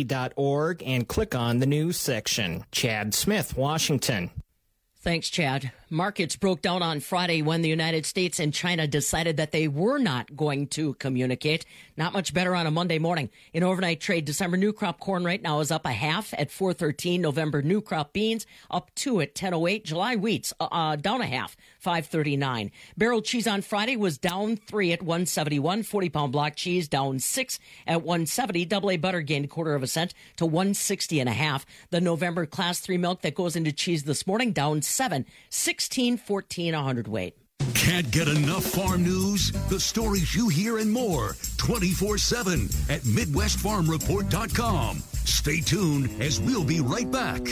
fb.org and click on the news section. Chad Smith, Washington. Thanks, Chad. Markets broke down on Friday when the United States and China decided that they were not going to communicate. Not much better on a Monday morning. In overnight trade, December new crop corn right now is up a half at 4.13. November new crop beans up 2 at 10.08. July wheats down a half, 5.39. Barrel cheese on Friday was down 3 at 1.71. 40-pound block cheese down 6 at 1.70. Double A butter gained 1/4 cent to 1.60.5. The November class 3 milk that goes into cheese this morning down 7, 16.14 a hundredweight. Can't get enough farm news? The stories you hear and more 24/7 at MidwestFarmReport.com. Stay tuned as we'll be right back.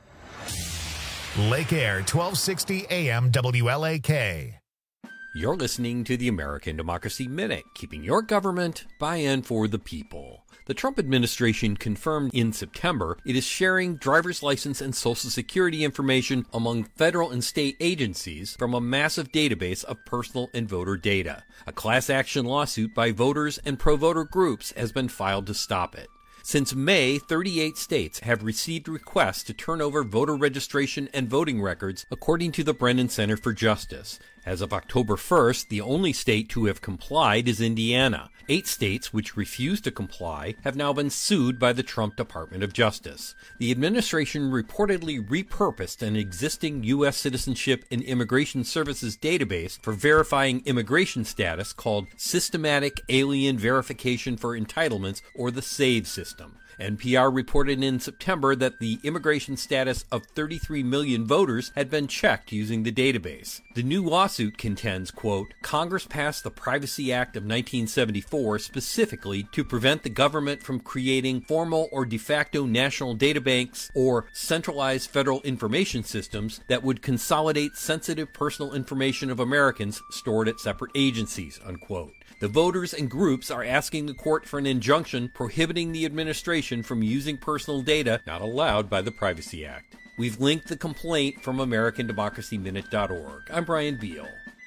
Lake Air, 1260 AM WLAK. You're listening to the American Democracy Minute, keeping your government by and for the people. The Trump administration confirmed in September it is sharing driver's license and Social Security information among federal and state agencies from a massive database of personal and voter data. A class action lawsuit by voters and pro-voter groups has been filed to stop it. Since May, 38 states have received requests to turn over voter registration and voting records, according to the Brennan Center for Justice. As of October 1st, the only state to have complied is Indiana. 8 states which refuse to comply have now been sued by the Trump Department of Justice. The administration reportedly repurposed an existing U.S. Citizenship and Immigration Services database for verifying immigration status called Systematic Alien Verification for Entitlements, or the SAVE system. NPR reported in September that the immigration status of 33 million voters had been checked using the database. The new lawsuit contends, quote, Congress passed the Privacy Act of 1974 specifically to prevent the government from creating formal or de facto national databanks or centralized federal information systems that would consolidate sensitive personal information of Americans stored at separate agencies, unquote. The voters and groups are asking the court for an injunction prohibiting the administration from using personal data not allowed by the Privacy Act. We've linked the complaint from AmericanDemocracyMinute.org. I'm Brian Beal.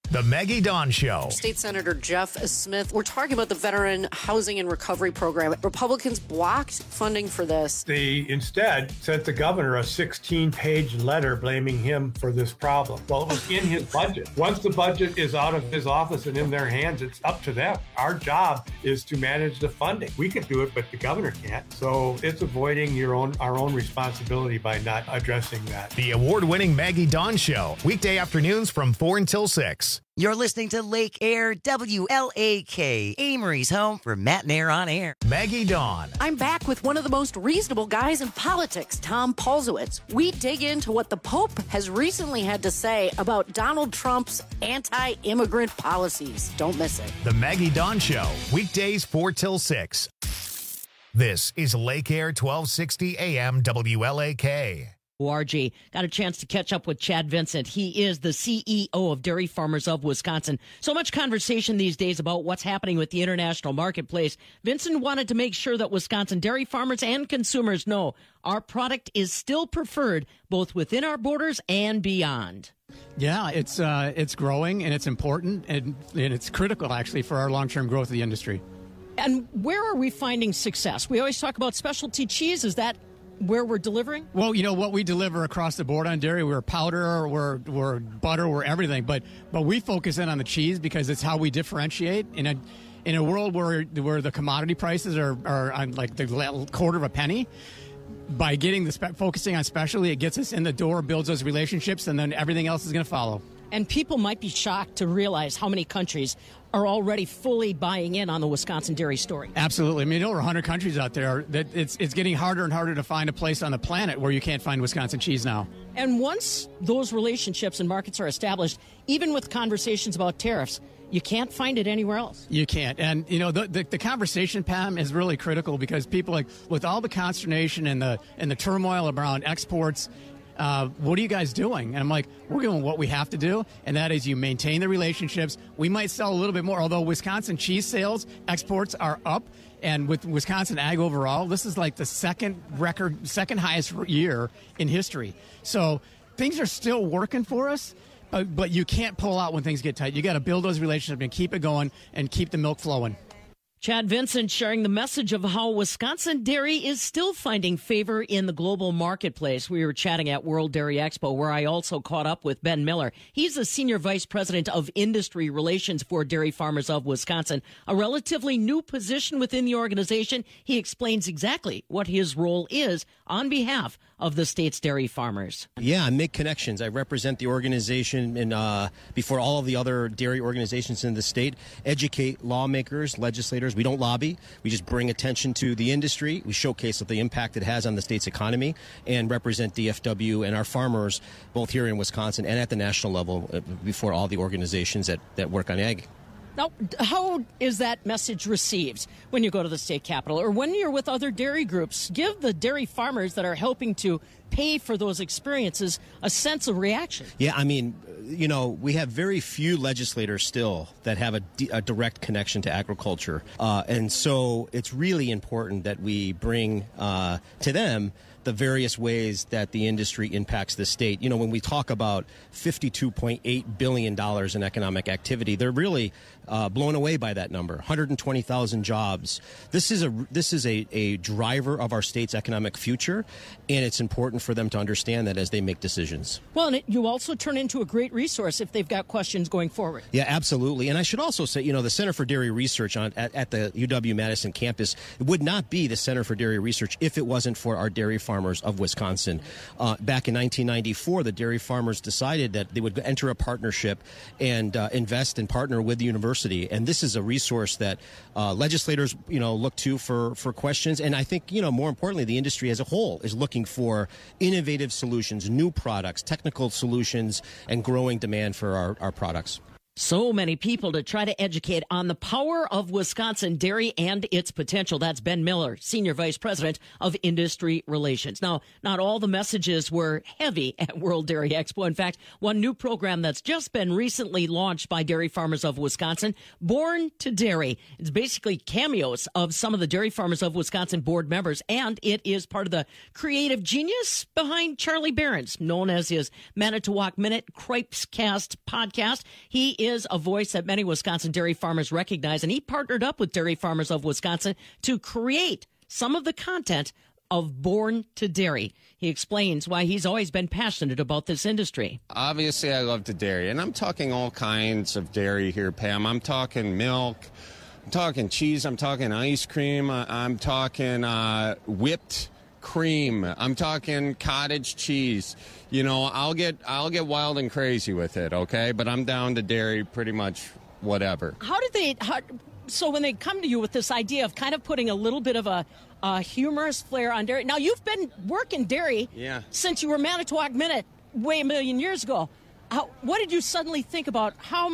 The Maggie Dawn Show. State Senator Jeff Smith, we're talking about the Veteran Housing and Recovery Program. Republicans blocked funding for this. They instead sent the governor a 16-page letter blaming him for this problem. Well, it was in his budget. Once the budget is out of his office and in their hands, it's up to them. Our job is to manage the funding. We can do it, but the governor can't. So it's avoiding our own responsibility by not addressing that. The award-winning Maggie Dawn Show. Weekday afternoons from 4 until 6. You're listening to Lake Air WLAK, Amory's home for Matt and Air on Air. Maggie Dawn. I'm back with one of the most reasonable guys in politics, Tom Polzowitz. We dig into what the Pope has recently had to say about Donald Trump's anti-immigrant policies. Don't miss it. The Maggie Dawn Show, weekdays 4 till 6. This is Lake Air 1260 AM WLAK. ORG. Got a chance to catch up with Chad Vincent. He is the CEO of Dairy Farmers of Wisconsin. So much conversation these days about what's happening with the international marketplace. Vincent wanted to make sure that Wisconsin dairy farmers and consumers know our product is still preferred both within our borders and beyond. Yeah, it's growing and it's important and it's critical actually for our long-term growth of the industry. And where are we finding success? We always talk about specialty cheese. Is that where we're delivering? Well, you know what we deliver across the board on dairy. We're powder, we're butter, we're everything. But we focus in on the cheese because it's how we differentiate. In a world where the commodity prices are on like the quarter of a penny, by getting focusing on specialty, it gets us in the door, builds those relationships, and then everything else is going to follow. And people might be shocked to realize how many countries are already fully buying in on the Wisconsin dairy story. Absolutely. I mean, over 100 countries out there. That it's getting harder and harder to find a place on the planet where you can't find Wisconsin cheese now. And once those relationships and markets are established, even with conversations about tariffs, you can't find it anywhere else. You can't. And, you know, the conversation, Pam, is really critical because people, like, with all the consternation and the turmoil around exports, what are you guys doing? And I'm like, we're doing what we have to do, and that is you maintain the relationships. We might sell a little bit more, although Wisconsin cheese sales, exports are up, and with Wisconsin ag overall, this is like the second highest year in history. So things are still working for us, but you can't pull out when things get tight. You got to build those relationships and keep it going and keep the milk flowing. Chad Vincent sharing the message of how Wisconsin dairy is still finding favor in the global marketplace. We were chatting at World Dairy Expo, where I also caught up with Ben Miller. He's the Senior Vice President of Industry Relations for Dairy Farmers of Wisconsin, a relatively new position within the organization. He explains exactly what his role is on behalf of the state's dairy farmers. Yeah, I make connections. I represent the organization and before all of the other dairy organizations in the state, educate lawmakers, legislators. We don't lobby. We just bring attention to the industry. We showcase the impact it has on the state's economy and represent DFW and our farmers both here in Wisconsin and at the national level before all the organizations that work on ag. Now, how is that message received when you go to the state capitol or when you're with other dairy groups? Give the dairy farmers that are helping to pay for those experiences a sense of reaction. Yeah, I mean, you know, we have very few legislators still that have a direct connection to agriculture. And so it's really important that we bring to them the various ways that the industry impacts the state. You know, when we talk about $52.8 billion in economic activity, they're really blown away by that number. 120,000 jobs. This is a driver of our state's economic future, and it's important for them to understand that as they make decisions. Well, and you also turn into a great resource if they've got questions going forward. Yeah, absolutely. And I should also say, you know, the Center for Dairy Research at the UW-Madison campus would not be the Center for Dairy Research if it wasn't for our dairy farmers of Wisconsin. Back in 1994, the dairy farmers decided that they would enter a partnership and invest and partner with the university. And this is a resource that legislators, you know, look to for questions. And I think, you know, more importantly, the industry as a whole is looking for innovative solutions, new products, technical solutions, and growing demand for our products. So many people to try to educate on the power of Wisconsin dairy and its potential. That's Ben Miller, Senior Vice President of Industry Relations. Now, not all the messages were heavy at World Dairy Expo. In fact, one new program that's just been recently launched by Dairy Farmers of Wisconsin, Born to Dairy. It's basically cameos of some of the Dairy Farmers of Wisconsin board members, and it is part of the creative genius behind Charlie Behrens, known as his Manitowoc Minute Cripescast podcast. He is a voice that many Wisconsin dairy farmers recognize, and he partnered up with Dairy Farmers of Wisconsin to create some of the content of Born to Dairy. He explains why he's always been passionate about this industry. Obviously, I love the dairy, and I'm talking all kinds of dairy here, Pam. I'm talking milk, I'm talking cheese, I'm talking ice cream, I'm talking whipped cream, I'm talking cottage cheese. You know, I'll get wild and crazy with it, okay? But I'm down to dairy pretty much whatever. So when they come to you with this idea of kind of putting a little bit of a humorous flair on dairy. Now, you've been working dairy since you were Manitowoc Minute way a million years ago. What did you suddenly think about? How am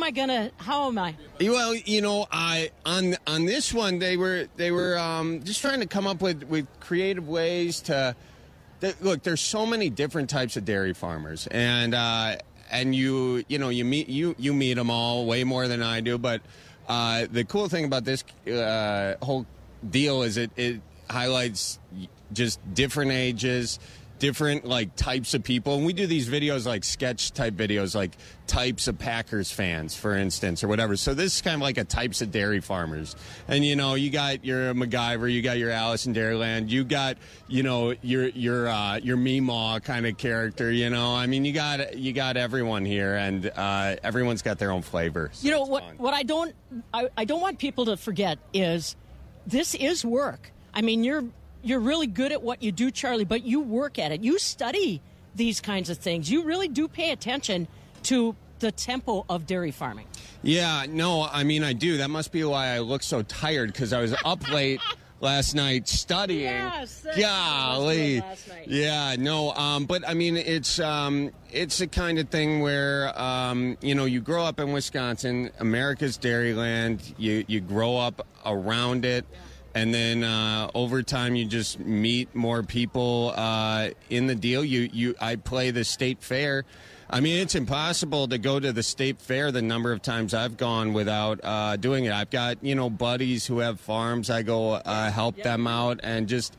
I? Well, you know, on this one, they were just trying to come up with creative ways to look. There's so many different types of dairy farmers, and you meet them all way more than I do. But the cool thing about this whole deal is it highlights just different ages, different like types of people. And we do these videos like sketch type videos, like types of Packers fans, for instance, or whatever. So this is kind of like a types of dairy farmers. And, you know, you got your MacGyver, you got your Alice in Dairyland, you got, you know, your Meemaw kind of character, you know. I mean, you got everyone here, and everyone's got their own flavor. So you know, what I don't want people to forget is this is work. I mean, you're really good at what you do, Charlie, but you work at it. You study these kinds of things. You really do pay attention to the tempo of dairy farming. Yeah, no, I mean, I do. That must be why I look so tired, because I was up late last night studying. Yes, golly. Last night. Yeah, no, but I mean, it's a kind of thing where, you know, you grow up in Wisconsin, America's Dairyland, you grow up around it. Yeah. And then over time, you just meet more people in the deal. I play the state fair. I mean, it's impossible to go to the state fair the number of times I've gone without doing it. I've got, you know, buddies who have farms. I go help them out, and just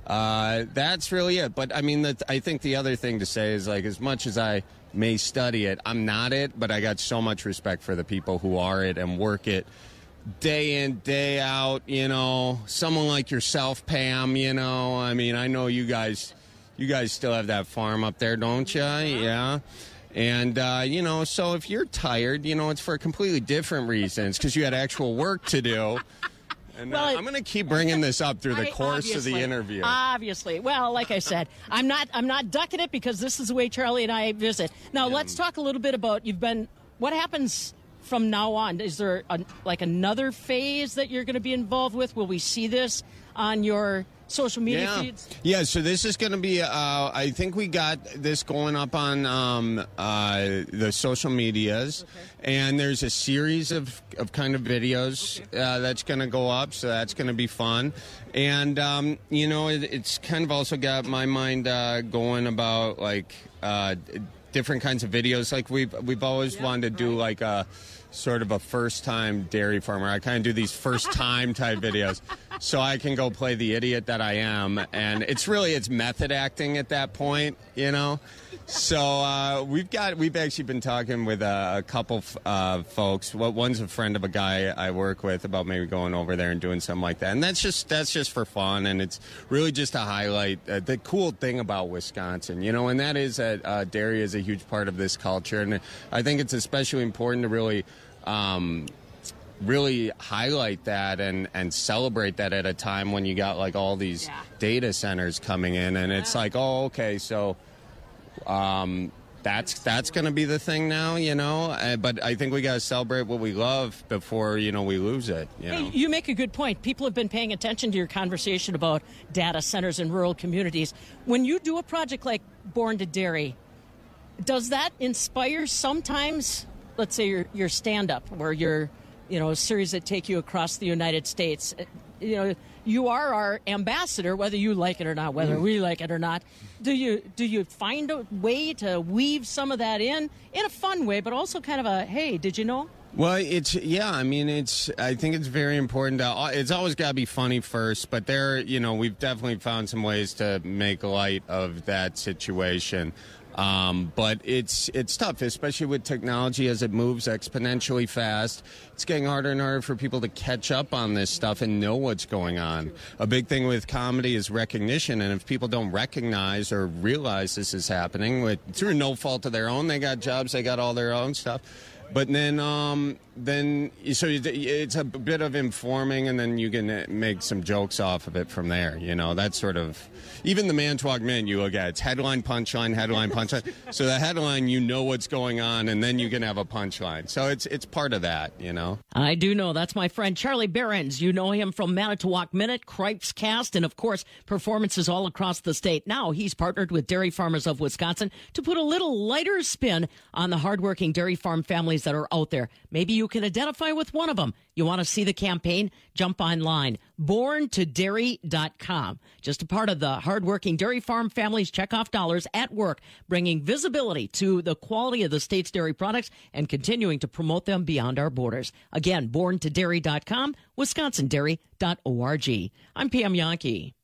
that's really it. But I mean, I think the other thing to say is, like, as much as I may study it, I'm not it, but I got so much respect for the people who are it and work it day in, day out, you know. Someone like yourself, Pam, you know. I mean, I know you guys still have that farm up there, don't you? Yeah. And, you know, so if you're tired, you know, it's for completely different reasons, because you had actual work to do. And I'm going to keep bringing this up through the course of the interview. Obviously. Well, like I said, I'm not ducking it, because this is the way Charlie and I visit. Now, let's talk a little bit about what happens from now on. Is there another phase that you're going to be involved with? Will we see this on your social media feeds? Yeah, so this is going to be, I think we got this going up on the social medias. Okay. And there's a series of kind of videos that's going to go up, so that's going to be fun. And, you know, it's kind of also got my mind going about, like, different kinds of videos. Like, we've always wanted to do, like, a sort of a first-time dairy farmer. I kind of do these first-time type videos, so I can go play the idiot that I am. And it's method acting at that point, you know. So we've actually been talking with a couple folks. One's a friend of a guy I work with, about maybe going over there and doing something like that. And that's just for fun, and it's really just to highlight the cool thing about Wisconsin, you know, and that is that dairy is a huge part of this culture. And I think it's especially important to really highlight that and celebrate that at a time when you got, like, all these data centers coming in, and it's like, oh, okay, so that's going to be the thing now, you know. But I think we got to celebrate what we love before, you know, we lose it. Hey, you make a good point. People have been paying attention to your conversation about data centers in rural communities. When you do a project like Born to Dairy, does that inspire sometimes, let's say your stand-up, where you're, you know, a series that take you across the United States? You know, you are our ambassador, whether you like it or not, whether we like it or not. Do you find a way to weave some of that in a fun way, but also kind of a, hey, did you know? Well, I think it's very important it's always got to be funny first, but we've definitely found some ways to make light of that situation. But it's tough, especially with technology as it moves exponentially fast. It's getting harder and harder for people to catch up on this stuff and know what's going on. A big thing with comedy is recognition, and if people don't recognize or realize this is happening, through no fault of their own, they got jobs, they got all their own stuff. But then so it's a bit of informing, and then you can make some jokes off of it from there. You know, that's sort of, even the Manitowoc Minute you look at, it's headline, punchline, headline, punchline. So the headline, you know what's going on, and then you can have a punchline. So it's part of that, you know. I do know. That's my friend Charlie Behrens. You know him from Manitowoc Minute, Cripes Cast, and of course, performances all across the state. Now he's partnered with Dairy Farmers of Wisconsin to put a little lighter spin on the hardworking dairy farm families that are out there. Maybe you can identify with one of them. You want to see the campaign? Jump online. BornToDairy.com. Just a part of the hardworking dairy farm families check off dollars at work, bringing visibility to the quality of the state's dairy products and continuing to promote them beyond our borders. Again, BornToDairy.com, WisconsinDairy.org. I'm Pam Yankee.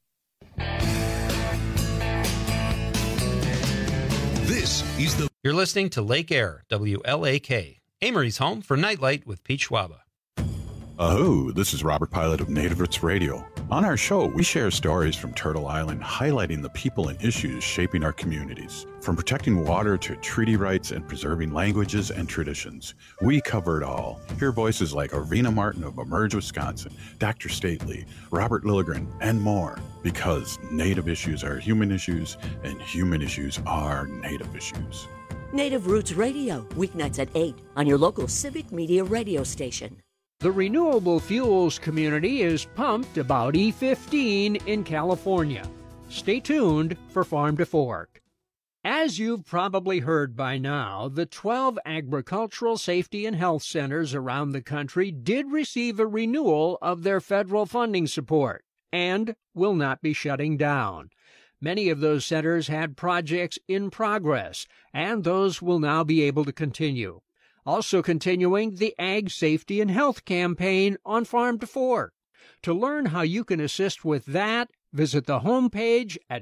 This is the... You're listening to Lake Air, WLAK. Amory's home for Nightlight with Pete Schwaba. Aho, this is Robert Pilot of Native Roots Radio. On our show, we share stories from Turtle Island highlighting the people and issues shaping our communities. From protecting water to treaty rights and preserving languages and traditions, we cover it all. Hear voices like Arena Martin of Emerge, Wisconsin, Dr. Stately, Robert Lilligren, and more. Because Native issues are human issues, and human issues are Native issues. Native Roots Radio, weeknights at 8 on your local Civic Media radio station. The renewable fuels community is pumped about E15 in California. Stay tuned for Farm to Fork. As you've probably heard by now, the 12 agricultural safety and health centers around the country did receive a renewal of their federal funding support and will not be shutting down. Many of those centers had projects in progress, and those will now be able to continue. Also continuing the Ag Safety and Health campaign on Farm to Fork. To learn how you can assist with that, visit the homepage at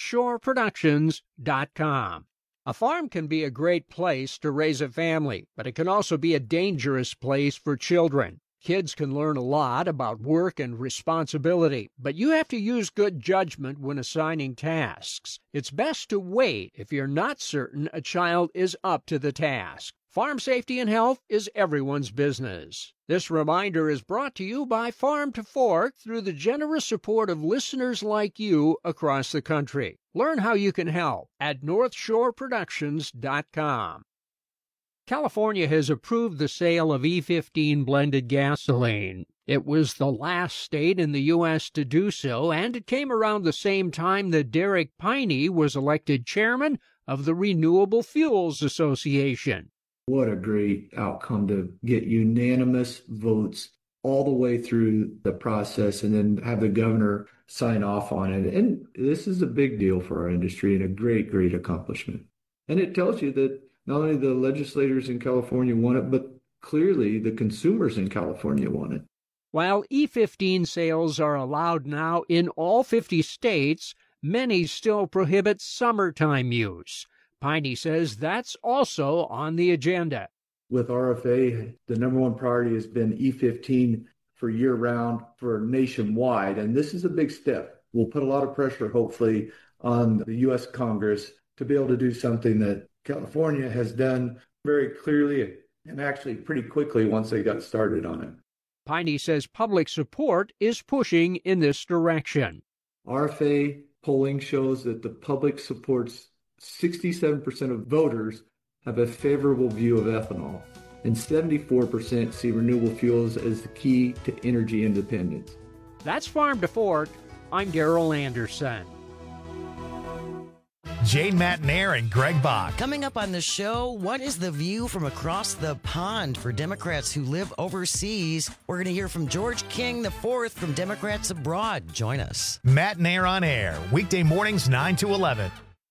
northshoreproductions.com. A farm can be a great place to raise a family, but it can also be a dangerous place for children. Kids can learn a lot about work and responsibility, but you have to use good judgment when assigning tasks. It's best to wait if you're not certain a child is up to the task. Farm safety and health is everyone's business. This reminder is brought to you by Farm to Fork through the generous support of listeners like you across the country. Learn how you can help at northshoreproductions.com. California has approved the sale of E15 blended gasoline. It was the last state in the U.S. to do so, and it came around the same time that Derek Piney was elected chairman of the Renewable Fuels Association. What a great outcome to get unanimous votes all the way through the process and then have the governor sign off on it. And this is a big deal for our industry and a great, great accomplishment. And it tells you that not only the legislators in California want it, but clearly the consumers in California want it. While E15 sales are allowed now in all 50 states, many still prohibit summertime use. Piney says that's also on the agenda. With RFA, the number one priority has been E15 for year-round for nationwide, and this is a big step. We'll put a lot of pressure, hopefully, on the U.S. Congress to be able to do something that California has done very clearly and actually pretty quickly once they got started on it. Piney says public support is pushing in this direction. RFA polling shows that the public supports 67% of voters have a favorable view of ethanol, and 74% see renewable fuels as the key to energy independence. That's Farm to Fork. I'm Darrell Anderson. Jane Matanair and Greg Bach. Coming up on the show, what is the view from across the pond for Democrats who live overseas? We're going to hear from George King IV from Democrats Abroad. Join us. Matanair on Air, weekday mornings 9 to 11.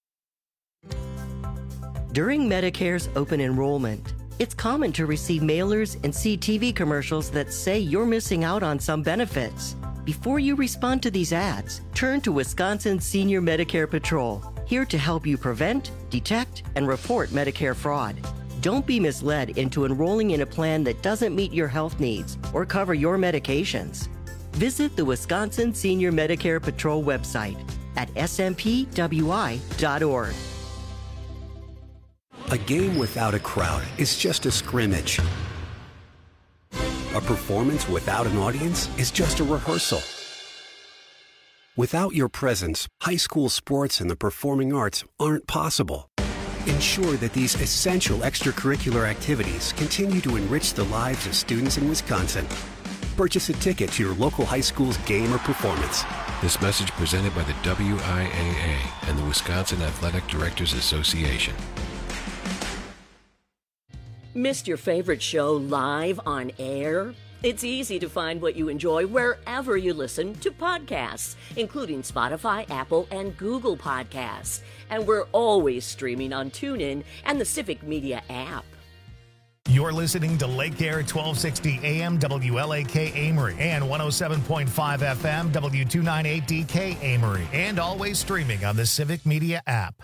During Medicare's open enrollment, it's common to receive mailers and see TV commercials that say you're missing out on some benefits. Before you respond to these ads, turn to Wisconsin Senior Medicare Patrol. here to help you prevent, detect, and report Medicare fraud. Don't be misled into enrolling in a plan that doesn't meet your health needs or cover your medications. Visit the Wisconsin Senior Medicare Patrol website at smpwi.org. A game without a crowd is just a scrimmage. A performance without an audience is just a rehearsal. Without your presence, high school sports and the performing arts aren't possible. Ensure that these essential extracurricular activities continue to enrich the lives of students in Wisconsin. Purchase a ticket to your local high school's game or performance. This message presented by the WIAA and the Wisconsin Athletic Directors Association. Missed your favorite show live on air? It's easy to find what you enjoy wherever you listen to podcasts, including Spotify, Apple, and Google Podcasts. And we're always streaming on TuneIn and the Civic Media app. You're listening to Lake Air 1260 AM WLAK Amory and 107.5 FM W298DK Amory, and always streaming on the Civic Media app.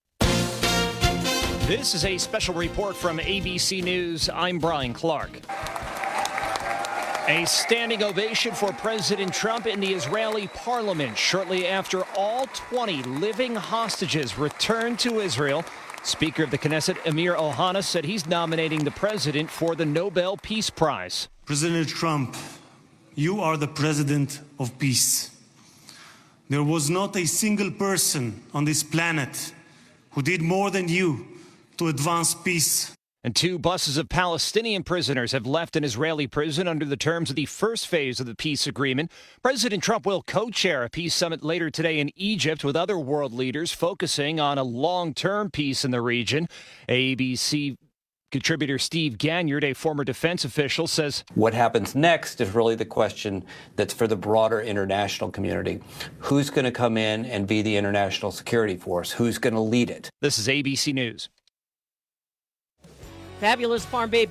This is a special report from ABC News. I'm Brian Clark. A standing ovation for President Trump in the Israeli parliament shortly after all 20 living hostages returned to Israel. Speaker of the Knesset, Amir Ohana, said he's nominating the president for the Nobel Peace Prize. President Trump, you are the president of peace. There was not a single person on this planet who did more than you to advance peace. And 2 buses of Palestinian prisoners have left an Israeli prison under the terms of the first phase of the peace agreement. President Trump will co-chair a peace summit later today in Egypt with other world leaders focusing on a long-term peace in the region. ABC contributor Steve Ganyard, a former defense official, says what happens next is really the question that's for the broader international community. Who's going to come in and be the international security force? Who's going to lead it? This is ABC News. Fabulous Farm Babe